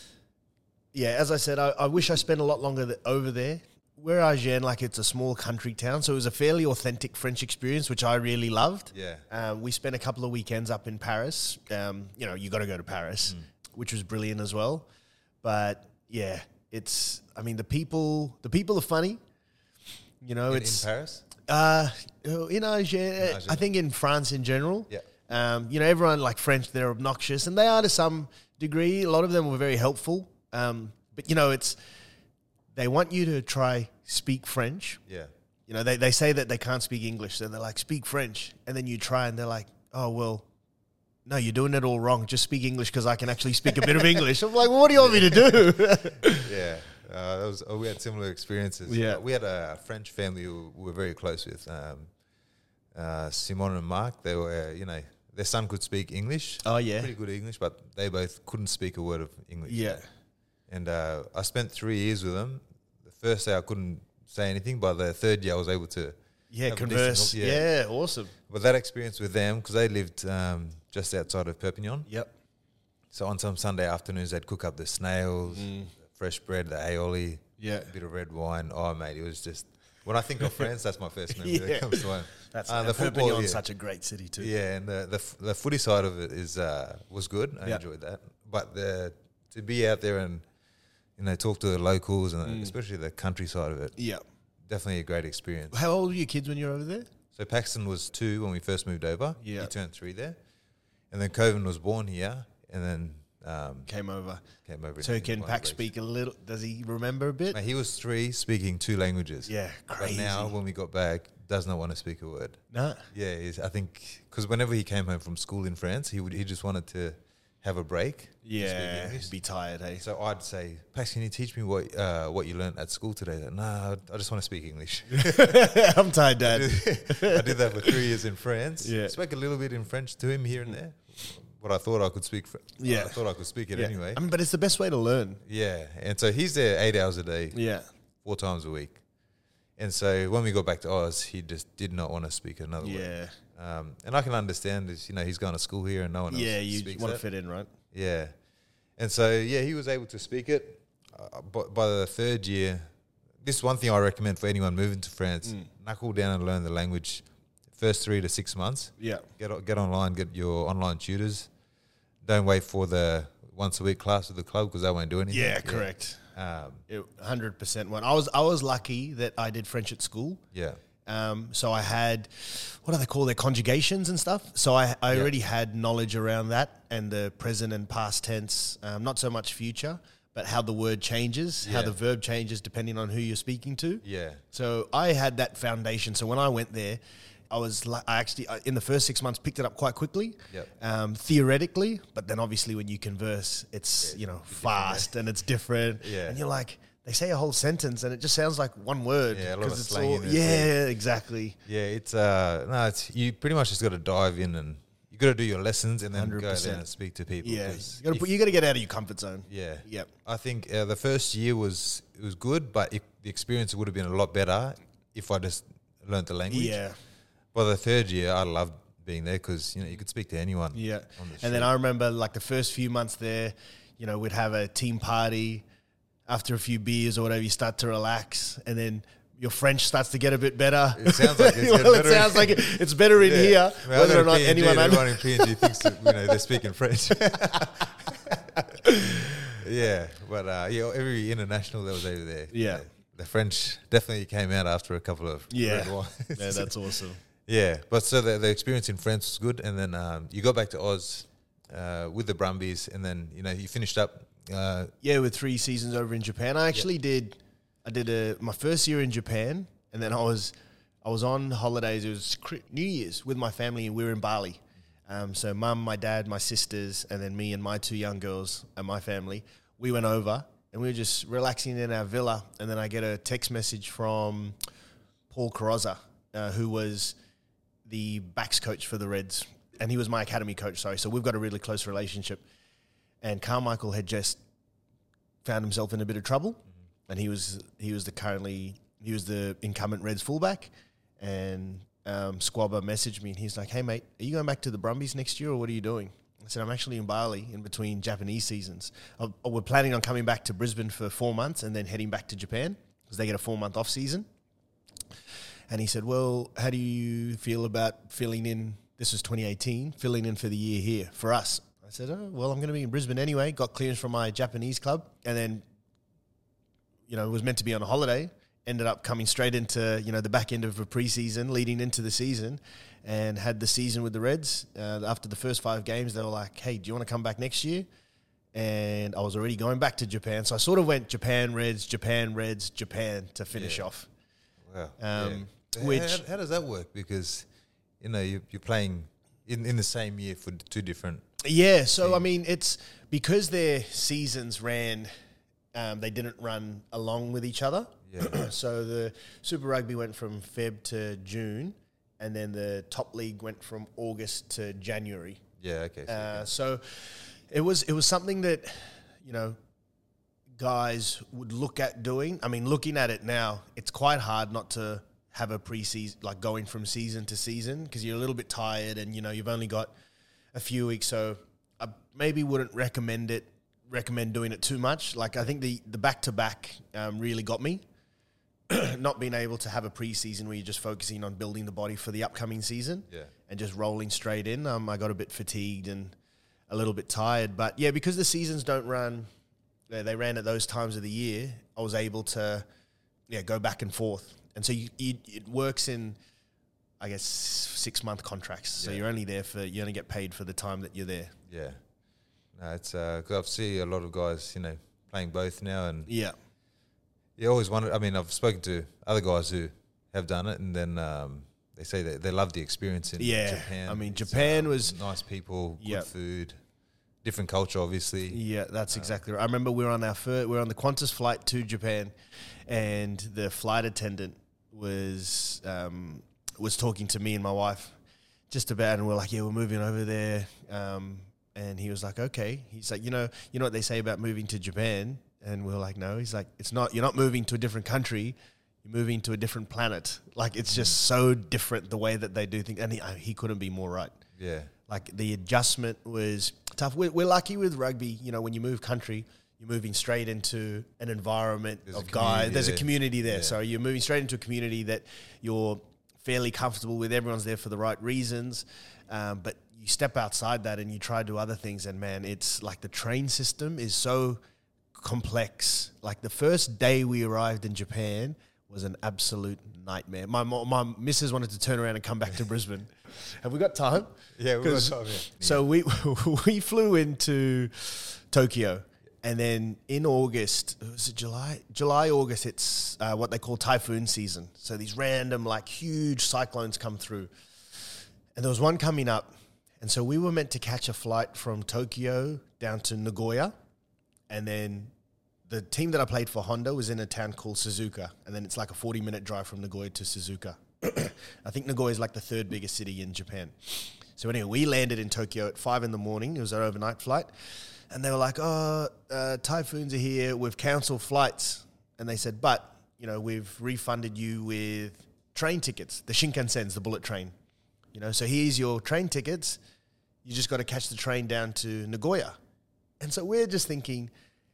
yeah. As I said, I, I wish I spent a lot longer th- over there. Where Agen, like it's a small country town, so it was a fairly authentic French experience, which I really loved. Yeah. Um, we spent a couple of weekends up in Paris. Um, you know, you got to go to Paris, Mm. which was brilliant as well. But yeah, it's. I mean, the people the people are funny. You know, in, it's in Paris. uh, in Agen, Agen. I think in France in general. Yeah. Um, you know, everyone like French, they're obnoxious, and they are to some degree. A lot of them were very helpful. Um, but you know, it's they want you to try speak French. Yeah. You know, they, they say that they can't speak English, so they're like, speak French, and then you try, and they're like, oh well, no, you're doing it all wrong. Just speak English because I can actually speak a bit of English. I'm like, well, what do you want me to do? Yeah, uh, that was. Oh, we had similar experiences. Yeah. Uh, we had a French family who we were very close with. Um, uh, Simon and Mark. They were, uh, you know, their son could speak English. Oh yeah, pretty good English, but they both couldn't speak a word of English. yeah, And uh, I spent three years with them. The first day I couldn't say anything. By the third year, I was able to. yeah. Have a Converse. decent- Yeah. yeah. awesome. But that experience with them, because they lived um, just outside of Perpignan. Yep. So on some Sunday afternoons, they'd cook up the snails, Mm. the fresh bread, the aioli, Yeah. a bit of red wine. Oh, mate, it was just... When I think of France, that's my first memory Yeah. that comes to mind. That's Uh, uh, the football, Perpignan's yeah. such a great city too. Yeah, and the, the f- the footy side of it is uh, was good. I Yeah. enjoyed that. But the to be out there and, you know, talk to the locals and Mm. especially the countryside of it, Yeah. definitely a great experience. How old were your kids when you were over there? So Paxton was two when we first moved over. Yeah. He turned three there. And then Coven was born here and then um, Came over. came over. So in- in can one Pax break. speak a little? Does he remember a bit? Mate, he was three speaking two languages. Yeah, crazy. But now when we got back, does not want to speak a word. No. Yeah, he's, I think because whenever he came home from school in France, he would he just wanted to have a break. to speak Yeah, English. be tired, hey? So I'd say, Pax, can you teach me what uh, what you learned at school today? Like, nah, I just want to speak English. I'm tired, Dad. I did that for three years in France. Yeah. Spoke a little bit in French to him here and there. What I thought I could speak. Fr- Yeah. I thought I could speak it Yeah. anyway. I mean, but it's the best way to learn. Yeah, and so he's there eight hours a day, Yeah. four times a week. And so when we got back to Oz, he just did not want to speak another word. Yeah. Um, and I can understand this, you know, he's going to school here and no one else Yeah, you speaks want to it. fit in, right? Yeah. And so, yeah, he was able to speak it. Uh, but by the third year, this is one thing I recommend for anyone moving to France, Mm. knuckle down and learn the language first three to six months. Yeah. Get o- get online, get your online tutors. Don't wait for the once a week class with the club because they won't do anything. Yeah, correct. Um, It, one hundred percent one. I was I was lucky that I did French at school. yeah. Um, so I had, what do they call their conjugations and stuff? So I, I Yeah. already had knowledge around that and the present and past tense, um, not so much future, but how the word changes, how Yeah. the verb changes depending on who you're speaking to. Yeah. So I had that foundation. So when I went there, I was like, I actually, I- in the first six months, picked it up quite quickly, Yep. um, theoretically. But then obviously when you converse, it's, Yeah, you know, it's fast and it's different. Yeah. And you're like, they say a whole sentence and it just sounds like one word. Yeah, a lot 'cause of it's slang all- in it, Yeah, yeah. exactly. Yeah, it's uh no, it's you pretty much just got to dive in and you got to do your lessons and then one hundred go percent. there and speak to people. Yeah, 'cause you gotta, if- put, you gotta get out of your comfort zone. yeah, Yep. I think uh, the first year was it was good, but it, the experience would have been a lot better if I just learned the language. Yeah, By the third year, I loved being there because you know you could speak to anyone. yeah. On the And then street. I remember like the first few months there, you know, we'd have a team party. After a few beers or whatever, you start to relax, and then your French starts to get a bit better. It sounds like it's well, getting it better. sounds like it, it's better in Yeah. here, I mean, I whether go or to not P N G anyone. and under- everyone in P N G thinks that, you know they're speaking French. Yeah, but uh, yeah, every international that was over there, Yeah. the French definitely came out after a couple of Yeah. red wines. Yeah, that's awesome. Yeah, but so the, the experience in France was good, and then um, you got back to Oz uh, with the Brumbies, and then you know you finished up. Uh, Yeah, with three seasons over in Japan. I actually did. I did a my first year in Japan, and then I was I was on holidays. It was Cri- New Year's with my family, and we were in Bali. Um, so mum, my dad, my sisters, and then me and my two young girls and my family. We went over, and we were just relaxing in our villa. And then I get a text message from Paul Carrozza, uh, who was the backs coach for the Reds, and he was my academy coach. Sorry, so we've got a really close relationship. And Carmichael had just found himself in a bit of trouble, mm-hmm. and he was he was the currently he was the incumbent Reds fullback, and um, Squabba messaged me, and he's like, "Hey mate, are you going back to the Brumbies next year, or what are you doing?" I said, "I'm actually in Bali in between Japanese seasons. I, I, we're planning on coming back to Brisbane for four months and then heading back to Japan because they get a four month off season." And he said, "Well, how do you feel about filling in?" This was twenty eighteen, filling in for the year here for us. I said, "Oh, well, I'm going to be in Brisbane anyway." Got clearance from my Japanese club, and then, you know, was meant to be on a holiday. Ended up coming straight into, you know, the back end of a preseason, leading into the season, and had the season with the Reds. Uh, after the first five games, they were like, "Hey, do you want to come back next year?" And I was already going back to Japan, so I sort of went Japan Reds, Japan Reds, Japan to finish Yeah. off. Wow. Um, yeah. which how, how does that work? Because you know you, you're playing in, in the same year for two different. Yeah, so I mean, it's because their seasons ran, um, they didn't run along with each other. Yeah. So the Super Rugby went from Feb to June, and then the Top League went from August to January. Yeah. Okay. So, Uh, so it was it was something that, you know, guys would look at doing. I mean, looking at it now, it's quite hard not to have a preseason, like going from season to season, because you're a little bit tired and, you know, you've only got a few weeks. So I maybe wouldn't recommend it, recommend doing it too much. Like, I think the, the back-to-back um, really got me. Not being able to have a preseason where you're just focusing on building the body for the upcoming season Yeah. and just rolling straight in. Um, I got a bit fatigued and a little bit tired. But, yeah, because the seasons don't run, they, they ran at those times of the year, I was able to, yeah, go back and forth. And so you, you, it works in, I guess, six-month contracts. So Yeah. you're only there for, you only get paid for the time that you're there. Yeah. No, it's uh, cause I've seen a lot of guys, you know, playing both now, and Yeah. you always wonder. I mean, I've spoken to other guys who have done it, and then um, they say that they love the experience in Yeah. Japan. I mean, It's, Japan um, was- nice people, good Yep. food, different culture, obviously. Yeah, that's exactly right. I remember we were on our first, we were on the Qantas flight to Japan, and the flight attendant was um, was talking to me and my wife just about, and we're like, yeah, we're moving over there. Um, and he was like, okay. He's like, you know, you know what they say about moving to Japan? And we we're like, no. He's like, it's not. You're not moving to a different country. You're moving to a different planet. Like, it's just so different the way that they do things. And he, he couldn't be more right. Yeah. Like, the adjustment was tough. We're, we're lucky with rugby. You know, when you move country, you're moving straight into an environment There's a of guys. community There's a there. community there. Yeah. So you're moving straight into a community that you're fairly comfortable with. Everyone's there for the right reasons. Um, but you step outside that and you try to do other things. And, man, it's like the train system is so complex. Like, the first day we arrived in Japan was an absolute nightmare. My mo- my missus wanted to turn around and come back to Brisbane. Have we got time? Yeah, we've got 'Cause- time, yeah. So we we flew into Tokyo, and then in August, was it July? July, August, it's uh, what they call typhoon season. So these random, like, huge cyclones come through. And there was one coming up, and so we were meant to catch a flight from Tokyo down to Nagoya, and then the team that I played for, Honda, was in a town called Suzuka, and then it's like a forty-minute drive from Nagoya to Suzuka. I think Nagoya is like the third biggest city in Japan. So anyway, we landed in Tokyo at five in the morning. It was our overnight flight. And they were like, oh, uh, typhoons are here. We've cancelled flights. And they said, but, you know, we've refunded you with train tickets, the Shinkansens, the bullet train. You know, so here's your train tickets. You just got to catch the train down to Nagoya. And so we're just thinking,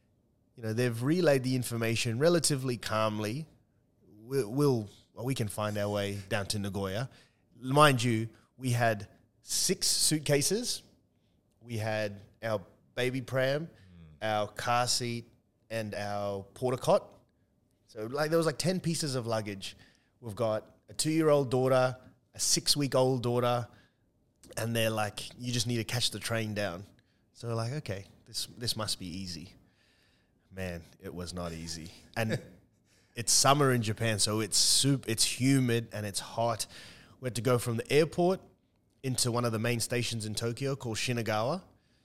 you know, they've relayed the information relatively calmly. We'll, we'll well, we can find our way down to Nagoya. Mind you, we had six suitcases. We had our baby pram, mm. our car seat, and our porta cot. So like there was like ten pieces of luggage. We've got a two-year-old daughter, a six-week-old daughter, and they're like, you just need to catch the train down. So we're like, okay, this this must be easy. Man, it was not easy. And it's summer in Japan, so it's soup, it's humid and it's hot. We had to go from the airport into one of the main stations in Tokyo called Shinagawa.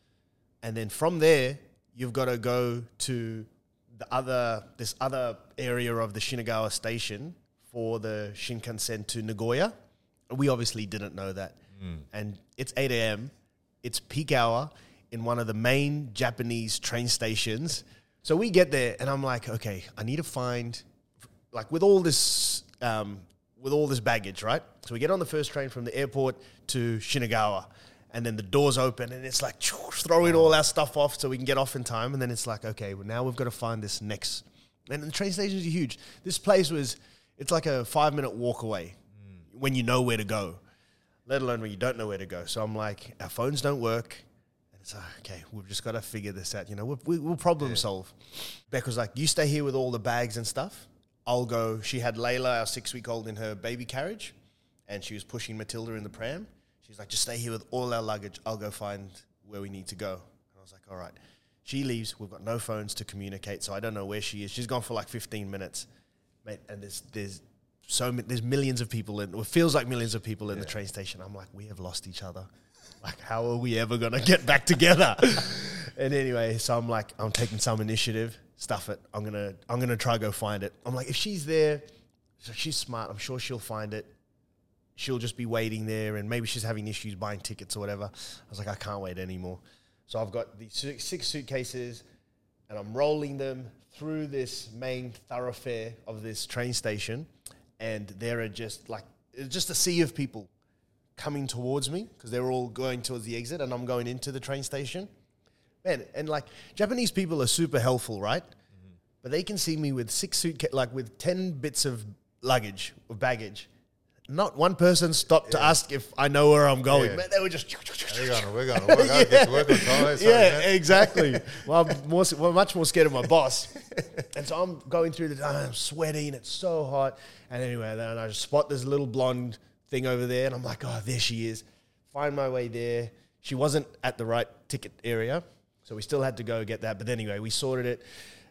And then from there, you've got to go to the other this other area of the Shinagawa station for the Shinkansen to Nagoya. We obviously didn't know that. Mm. And it's eight a.m. It's peak hour in one of the main Japanese train stations. So we get there and I'm like, okay, I need to find, like with all this, um, with all this baggage, right? So we get on the first train from the airport to Shinagawa and then the doors open and it's like throwing all our stuff off so we can get off in time. And then it's like, okay, well now we've got to find this next. And the train stations are huge. This place was, it's like a five minute walk away mm. when you know where to go, let alone when you don't know where to go. So I'm like, our phones don't work. And it's like, okay, we've just got to figure this out. You know, we'll, we, we'll problem yeah. solve. Beck was like, you stay here with all the bags and stuff. I'll go. She had Layla, our six-week-old, in her baby carriage, and she was pushing Matilda in the pram. She's like, just stay here with all our luggage. I'll go find where we need to go. And I was like, all right. She leaves. We've got no phones to communicate, so I don't know where she is. She's gone for like fifteen minutes. Mate, and there's there's so there's millions of people in. It feels like millions of people in yeah. the train station. I'm like, we have lost each other. Like, how are we ever gonna get back together? And anyway, so I'm like, I'm taking some initiative. Stuff it. I'm gonna I'm gonna try go find it. I'm like, if she's there, so she's smart. I'm sure she'll find it. She'll just be waiting there, and maybe she's having issues buying tickets or whatever. I was like, I can't wait anymore. So I've got these six suitcases, and I'm rolling them through this main thoroughfare of this train station, and there are just like it's just a sea of people coming towards me because they're all going towards the exit, and I'm going into the train station. Man, and like Japanese people are super helpful, right? Mm-hmm. But they can see me with six suitcases, like with ten bits of luggage or baggage. Not one person stopped yeah. to ask if I know where I'm going. Yeah. Man, they were just. We're going to we're going to work. yeah. Get to work on time. Yeah, exactly. Well, I'm more, well, much more scared of my boss, and so I'm going through the. I'm sweating. It's so hot, and anyway, then I just spot this little blonde thing over there, and I'm like, oh, there she is. Find my way there. She wasn't at the right ticket area. So we still had to go get that. But anyway, we sorted it.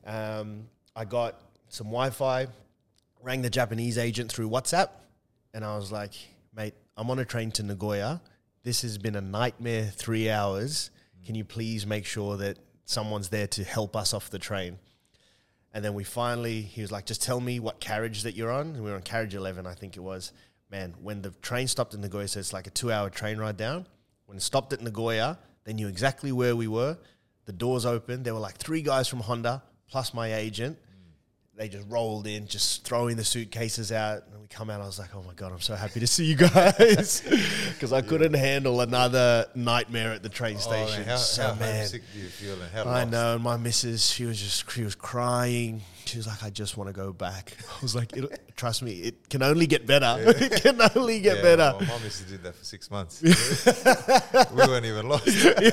Um, I got some Wi-Fi, rang the Japanese agent through WhatsApp, and I was like, mate, I'm on a train to Nagoya. This has been a nightmare three hours. Can you please make sure that someone's there to help us off the train? And then we finally, he was like, just tell me what carriage that you're on. And we were on carriage eleven, I think it was. Man, when the train stopped in Nagoya, so it's like a two-hour train ride down. When it stopped at Nagoya, they knew exactly where we were. The doors opened. There were like three guys from Honda plus my agent. Mm. They just rolled in, just throwing the suitcases out. And we come out. I was like, oh, my God, I'm so happy to see you guys because I yeah. couldn't handle another nightmare at the train station. Oh, man, how, so, how man, homesick do you feel? And how I lost? know. And my missus, she was just she was crying. She was like, I just want to go back. I was like, It'll, trust me, it can only get better. Yeah. It can only get yeah, better. Well, my missus did that for six months. We weren't even lost.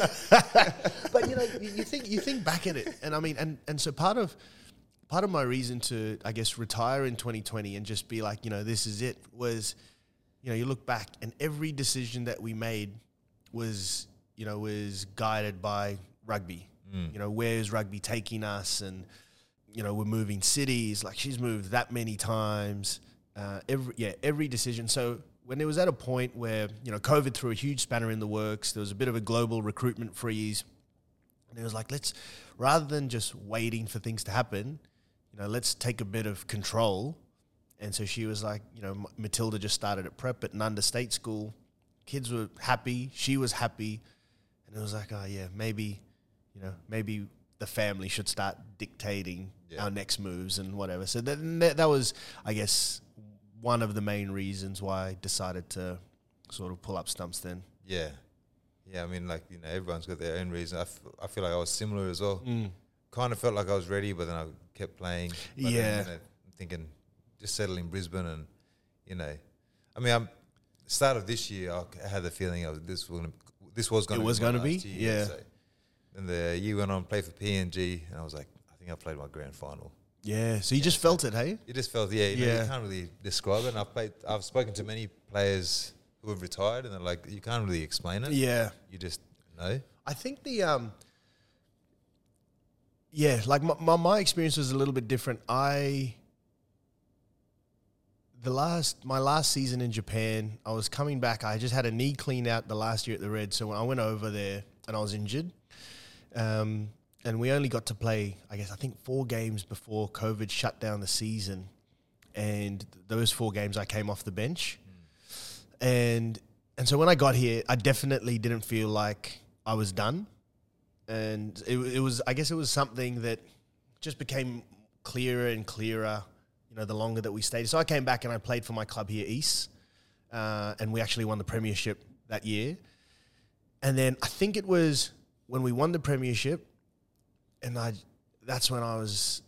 But you know, you think you think back at it, and I mean, and and so part of part of my reason to, I guess, retire in twenty twenty and just be like, you know, this is it was, you know, you look back and every decision that we made was, you know, was guided by rugby. Mm. You know, where is rugby taking us? And you know, we're moving cities. Like she's moved that many times. Uh, every yeah, every decision. So when it was at a point where, you know, COVID threw a huge spanner in the works, there was a bit of a global recruitment freeze. And it was like, let's, rather than just waiting for things to happen, you know, let's take a bit of control. And so she was like, you know, Matilda just started at prep at Nanda State School. Kids were happy. She was happy. And it was like, oh, yeah, maybe, you know, maybe the family should start dictating yeah. our next moves and whatever. So that, that was, I guess, one of the main reasons why I decided to sort of pull up stumps then. Yeah. Yeah, I mean, like, you know, everyone's got their own reason. I, f- I feel like I was similar as well. Mm. Kind of felt like I was ready, but then I kept playing. But yeah. Then, you know, I'm thinking, just settle in Brisbane and, you know, I mean, I'm start of this year, I had the feeling I was, this was going to this was going to be. It was going to be? Year, yeah. So. Then the year went on, played for P N G, and I was like, I think I played my grand final. Yeah, so you just felt it, hey? You just felt, yeah, you, know, Yeah. you can't really describe it. And I've played, I've spoken to many players who have retired, and they're like, you can't really explain it. Yeah. You just know. I think the um yeah, like my, my my experience was a little bit different. I the last my last season in Japan, I was coming back. I just had a knee cleaned out the last year at the Reds, so when I went over there and I was injured. Um and we only got to play, I guess I think four games before COVID shut down the season. And those four games I came off the bench. Mm. And and so when I got here, I definitely didn't feel like I was done. And it, it was, I guess it was something that just became clearer and clearer, you know, the longer that we stayed. So I came back and I played for my club here, East, uh, and we actually won the premiership that year. And then I think it was when we won the premiership, and I, that's when I was,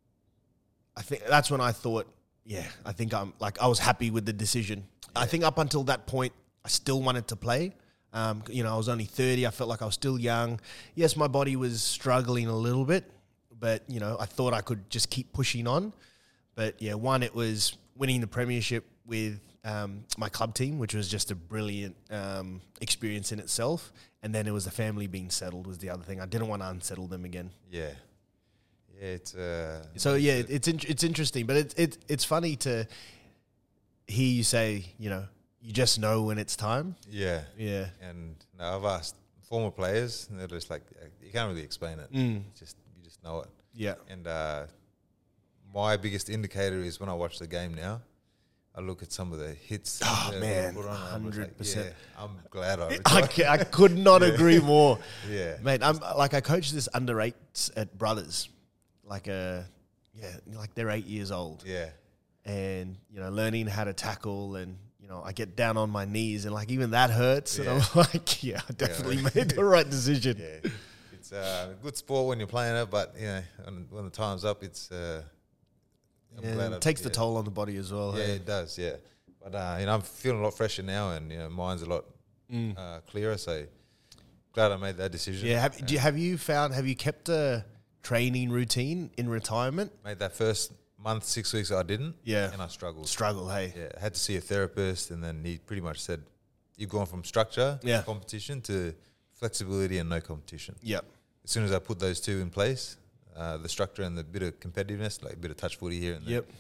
I think that's when I thought, yeah, I think I'm like, I was happy with the decision. Yeah. I think up until that point, I still wanted to play. Um, you know, I was only thirty. I felt like I was still young. Yes, my body was struggling a little bit, but, you know, I thought I could just keep pushing on. But, yeah, one, it was winning the premiership with um, my club team, which was just a brilliant um, experience in itself. And then it was the family being settled was the other thing. I didn't want to unsettle them again. Yeah. Yeah, it's... Uh, so, yeah, it's in, it's interesting. But it, it, it's funny to hear you say, you know, you just know when it's time. Yeah. Yeah. And no, I've asked former players, and they're just like, you can't really explain it. Mm. It's just you just know it. Yeah. And uh, my biggest indicator is when I watch the game now, I look at some of the hits. Oh, that man, put on, one hundred percent. Like, yeah, I'm glad I I, retired. c- I could not Yeah. agree more. Yeah. Mate, I'm like, I coach this under eights at Brothers. Like, a, yeah, like they're eight years old. Yeah. And, you know, learning how to tackle, and, you know, I get down on my knees and like even that hurts. Yeah. And I'm like, yeah, I definitely Yeah. made the right decision. Yeah. It's uh, a good sport when you're playing it, but, you know, when, when the time's up, it's... Uh, I'm Yeah, glad it I- takes the yeah. toll on the body as well. Yeah, hey? it does, yeah. But, uh, you know, I'm feeling a lot fresher now, and, you know, mine's a lot Mm. uh, clearer, so glad I made that decision. Yeah. Have, do you, have you found, have you kept a training routine in retirement? Made that first month, six weeks, I didn't. Yeah. And I struggled. Struggle, hey? Yeah, I had to see a therapist, and then he pretty much said, you've gone from structure, Yeah. competition, to flexibility and no competition. Yep. As soon as I put those two in place, uh, the structure and the bit of competitiveness, like a bit of touch footy here and there, Yep.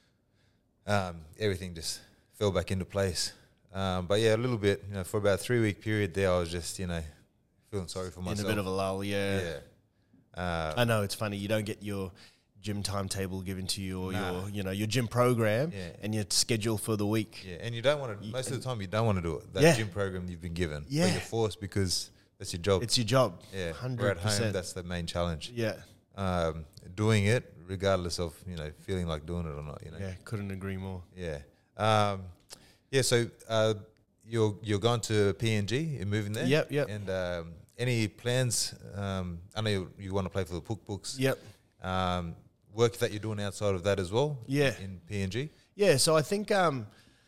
um, everything just fell back into place. Um, but yeah, a little bit, you know, for about a three week period there, I was just, you know, feeling sorry for myself. In a bit of a lull, yeah. yeah. Uh, I know, it's funny. You don't get your gym timetable given to you, or Nah. your, you know, your gym program Yeah. and your schedule for the week. yeah, and you don't want to. Most of the time, you don't want to do it. That Yeah. gym program you've been given, Yeah. but you're forced because that's your job. It's your job. yeah, one hundred we're at percent. home. That's the main challenge. Yeah. Um, doing it, regardless of you know feeling like doing it or not. You know. Yeah. Couldn't agree more. Yeah. Um, yeah. So uh, you're you're going to P N G. You're moving there. Yep, yep. And um, any plans? Um, I know you, you want to play for the Puck Books. Yep. Um, work that you're doing outside of that as well. Yeah. In P N G. Yeah. So I think, um,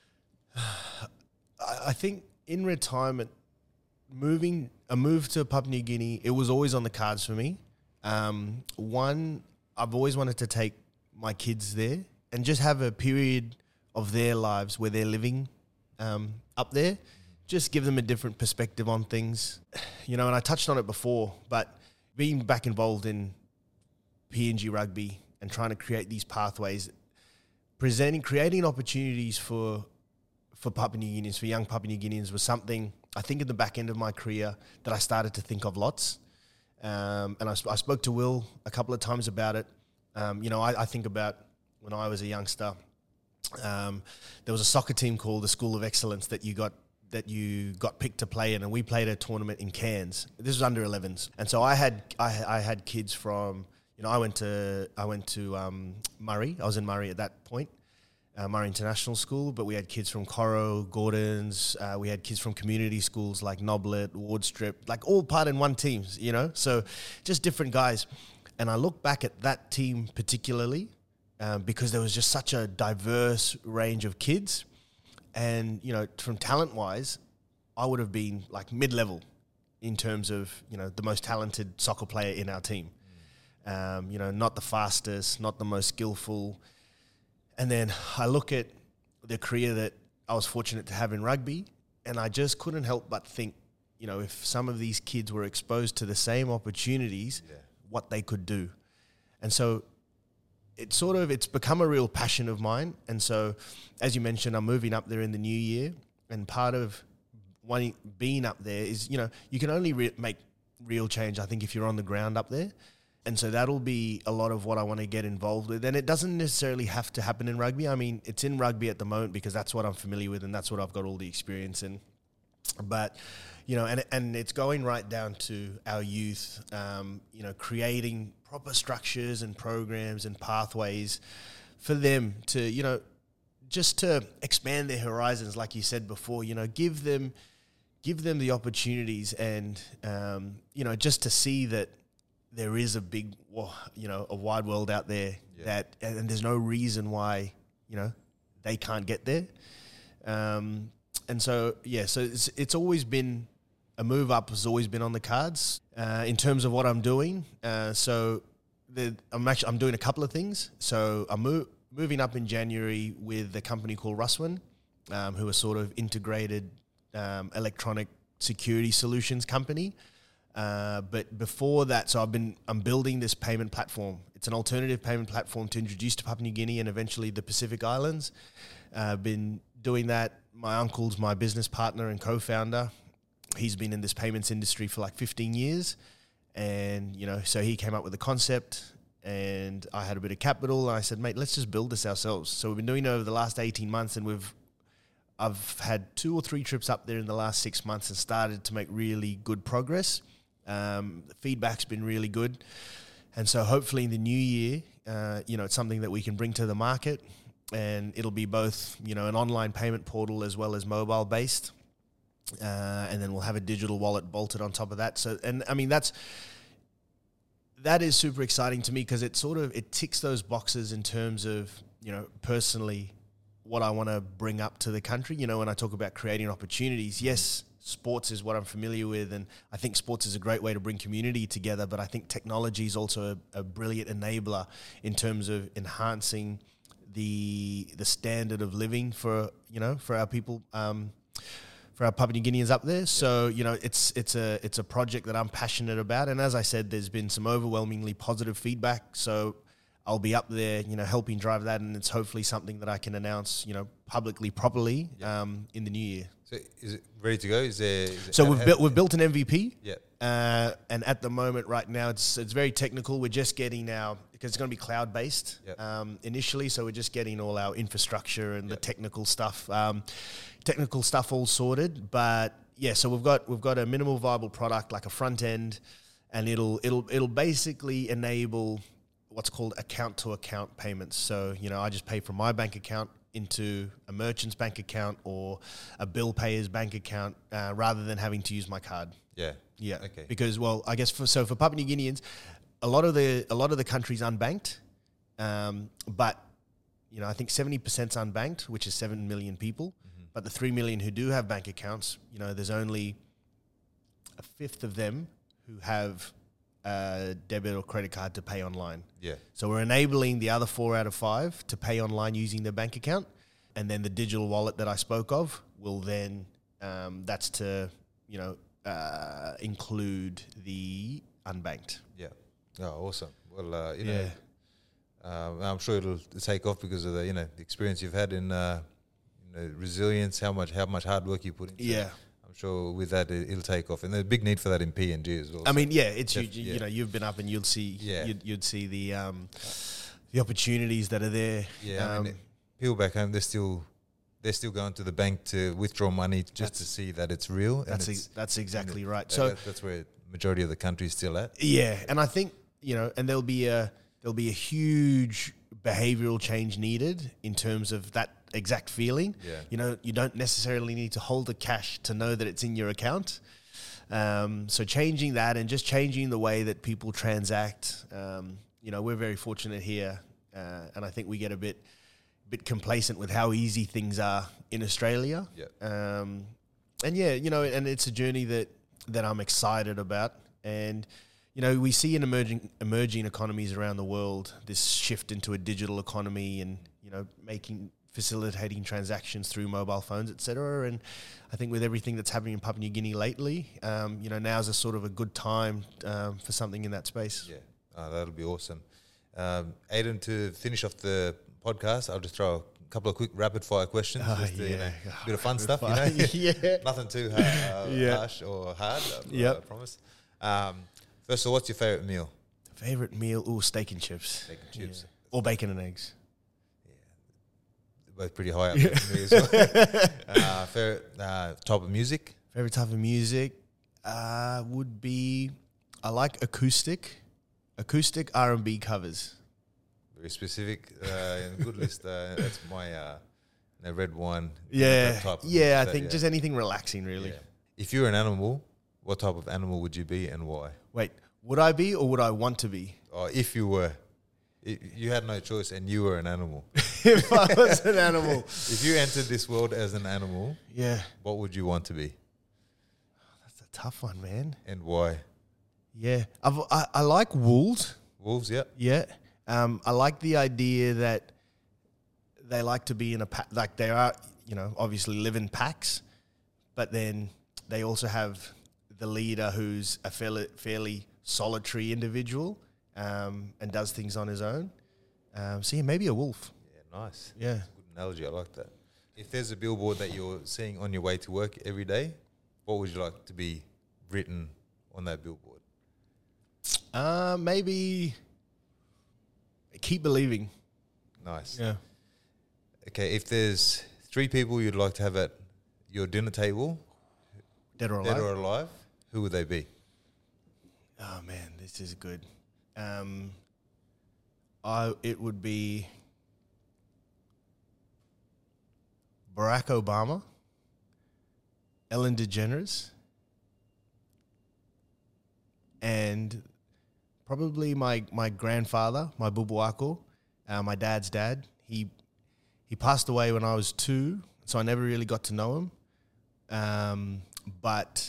I I think in retirement, moving a move to Papua New Guinea, it was always on the cards for me. Um, one, I've always wanted to take my kids there and just have a period of their lives where they're living um, up there. Just give them a different perspective on things, you know. And I touched on it before, but being back involved in P N G rugby and trying to create these pathways, presenting, creating opportunities for for Papua New Guineans, for young Papua New Guineans, was something I think at the back end of my career that I started to think of lots. Um, and I, sp- I spoke to Will a couple of times about it. Um, you know, I, I think about when I was a youngster, um, there was a soccer team called the School of Excellence that you got that you got picked to play in, and we played a tournament in Cairns. This was under elevens, and so I had I, I had kids from you know I went to I went to um, Murray. I was in Murray at that point. Uh, Murray International School, but we had kids from Coro, Gordons, uh, we had kids from community schools like Noblet, Wardstrip, like all part in one team, you know? So just different guys. And I look back at that team particularly um, because there was just such a diverse range of kids. And, you know, from talent-wise, I would have been like mid-level in terms of, you know, the most talented soccer player in our team. Um, you know, not the fastest, not the most skillful. And then I look at the career that I was fortunate to have in rugby, and I just couldn't help but think, you know, if some of these kids were exposed to the same opportunities, yeah. what they could do. And so it's sort of, it's become a real passion of mine. And so, as you mentioned, I'm moving up there in the new year, and part of wanting, being up there is, you know, you can only re- make real change, I think, if you're on the ground up there. And so that'll be a lot of what I want to get involved with. And it doesn't necessarily have to happen in rugby. I mean, it's in rugby at the moment because that's what I'm familiar with and that's what I've got all the experience in. But, you know, and and it's going right down to our youth, um, you know, creating proper structures and programs and pathways for them to, you know, just to expand their horizons, like you said before, you know, give them, give them the opportunities and, um, you know, just to see that there is a big, you know, a wide world out there yeah. that, and there's no reason why, you know, they can't get there. Um, and so, yeah, so it's, it's always been, a move up has always been on the cards uh, in terms of what I'm doing. Uh, so the, I'm actually, I'm doing a couple of things. So I'm mo- moving up in January with a company called Ruswin, um, who are sort of integrated um, electronic security solutions company. Uh, but before that, so I've been, I'm building this payment platform. It's an alternative payment platform to introduce to Papua New Guinea and eventually the Pacific Islands. I've uh, been doing that. My uncle's my business partner and co-founder. He's been in this payments industry for like fifteen years. And, you know, so he came up with the concept and I had a bit of capital and I said, mate, let's just build this ourselves. So we've been doing it over the last eighteen months and we've, I've had two or three trips up there in the last six months and started to make really good progress. Um, the feedback's been really good. And so hopefully in the new year, uh, you know, it's something that we can bring to the market and it'll be both, you know, an online payment portal as well as mobile based. Uh, and then we'll have a digital wallet bolted on top of that. So, and I mean, that's, that is super exciting to me because it sort of, it ticks those boxes in terms of, you know, personally what I want to bring up to the country. You know, when I talk about creating opportunities, yes, sports is what I'm familiar with, and I think sports is a great way to bring community together, but I think technology is also a, a brilliant enabler in terms of enhancing the the standard of living for, you know, for our people, um, for our Papua New Guineans up there. So, you know, it's it's a it's a project that I'm passionate about, and as I said, there's been some overwhelmingly positive feedback, so I'll be up there, you know, helping drive that, and it's hopefully something that I can announce, you know, publicly, properly yeah. um, in the new year. So is it ready to go? Is there? Is it so we've built we've built an M V P. Yeah. Uh, and at the moment, right now, it's it's very technical. We're just getting our, because it's going to be cloud based yep. um, initially. So we're just getting all our infrastructure and yep. the technical stuff, um, technical stuff all sorted. But yeah, so we've got we've got a minimal viable product, like a front end, and it'll it'll it'll basically enable what's called account to account payments. So, you know, I just pay from my bank account into a merchant's bank account or a bill payer's bank account uh, rather than having to use my card. Yeah. Yeah. Okay. Because, well, I guess for, so for Papua New Guineans, a lot of the, a lot of the country's unbanked. Um, but, you know, I think seventy percent's unbanked, which is seven million people. Mm-hmm. But the three million who do have bank accounts, you know, there's only a fifth of them who have a debit or credit card to pay online. Yeah. So we're enabling the other four out of five to pay online using their bank account. And then the digital wallet that I spoke of will then, um, that's to, you know, uh, include the unbanked. Yeah. Oh, awesome. Well, uh, you yeah. know, um, I'm sure it'll take off because of the, you know, the experience you've had in, uh, you know, resilience, how much, how much hard work you put into yeah. it. I'm sure with that it, it'll take off, and there's a big need for that in P N G as well. I so mean, yeah, it's def- you, yeah. you know, you've been up and you'd see, yeah. you'd, you'd see the um, the opportunities that are there. Yeah, um, I mean, people back home, they're still they're still going to the bank to withdraw money just to see that it's real. That's and ex- that's exactly and right. That, so that, that's where majority of the country is still at. Yeah, and I think, you know, and there'll be a there'll be a huge behavioral change needed in terms of that exact feeling. Yeah. You know, you don't necessarily need to hold the cash to know that it's in your account. Um, so changing that and just changing the way that people transact. Um, you know, we're very fortunate here, uh, and I think we get a bit bit complacent with how easy things are in Australia. Yeah. Um, and yeah, you know, and it's a journey that that I'm excited about. And you know, we see in emerging emerging economies around the world this shift into a digital economy, and you know, making facilitating transactions through mobile phones, et cetera. And I think with everything that's happening in Papua New Guinea lately, um, you know, now's a sort of a good time um, for something in that space. Yeah, oh, that'll be awesome. Um, Aiden, to finish off the podcast, I'll just throw a couple of quick rapid fire questions. Oh, just to, yeah. you know, Oh, bit of fun rapid stuff, fire. you know. Yeah. Nothing too hard, uh, Yeah. harsh or hard. I, Yep. I promise. Um, first of all, what's your favorite meal? Favorite meal? Ooh, steak and chips. Steak and chips. Yeah. Or bacon and eggs. Both pretty high up there for me as well. uh, favorite uh, type of music? Favorite type of music uh, would be, I like acoustic, acoustic R and B covers. Very specific. Uh, and good list. Uh, that's my uh, no, red wine. Yeah, that type of yeah. I that, think yeah. just anything relaxing, really. Yeah. If you were an animal, what type of animal would you be and why? Wait, would I be or would I want to be? Or if you were, I you had no choice and you were an animal. If I was an animal, If you entered this world as an animal, yeah, what would you want to be that's a tough one, man. and why? Yeah, I've, I I like wolves. Wolves, yeah. Yeah, um, I like the idea that they like to be in a pack. Like they are, you know, obviously live in packs, but then they also have the leader who's a fairly, fairly solitary individual um, and does things on his own. Um, so yeah, maybe a wolf. Yeah, nice. Yeah. Good analogy. I like that. If there's a billboard that you're seeing on your way to work every day, what would you like to be written on that billboard? Uh, maybe keep believing. Nice. Yeah. Okay, if there's three people you'd like to have at your dinner table, Dead or dead alive. or alive, who would they be? Oh man, this is good. Um, I it would be Barack Obama, Ellen DeGeneres, and probably my my grandfather, my bubuako, uh, my dad's dad. He he passed away when I was two, so I never really got to know him. Um, but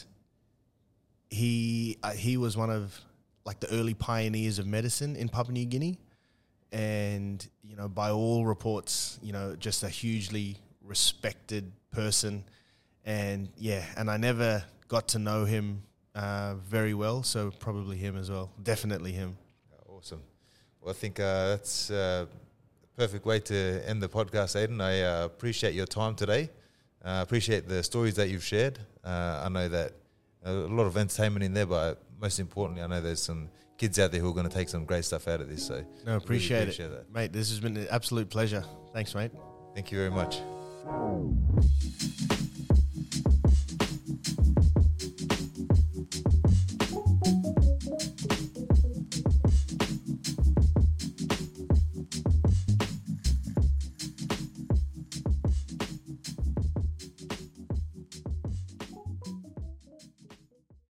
he uh, he was one of like the early pioneers of medicine in Papua New Guinea, and you know, by all reports, you know, just a hugely respected person. And yeah, and I never got to know him uh, very well, so probably him as well. Definitely him. Awesome. Well, I think uh, that's uh, a perfect way to end the podcast, Aiden. I uh, appreciate your time today. I uh, appreciate the stories that you've shared. Uh, I know that a lot of entertainment in there, but most importantly, I know there's some kids out there who are going to take some great stuff out of this. So No, appreciate, really appreciate it. that. Mate, this has been an absolute pleasure. Thanks, mate. Thank you very much.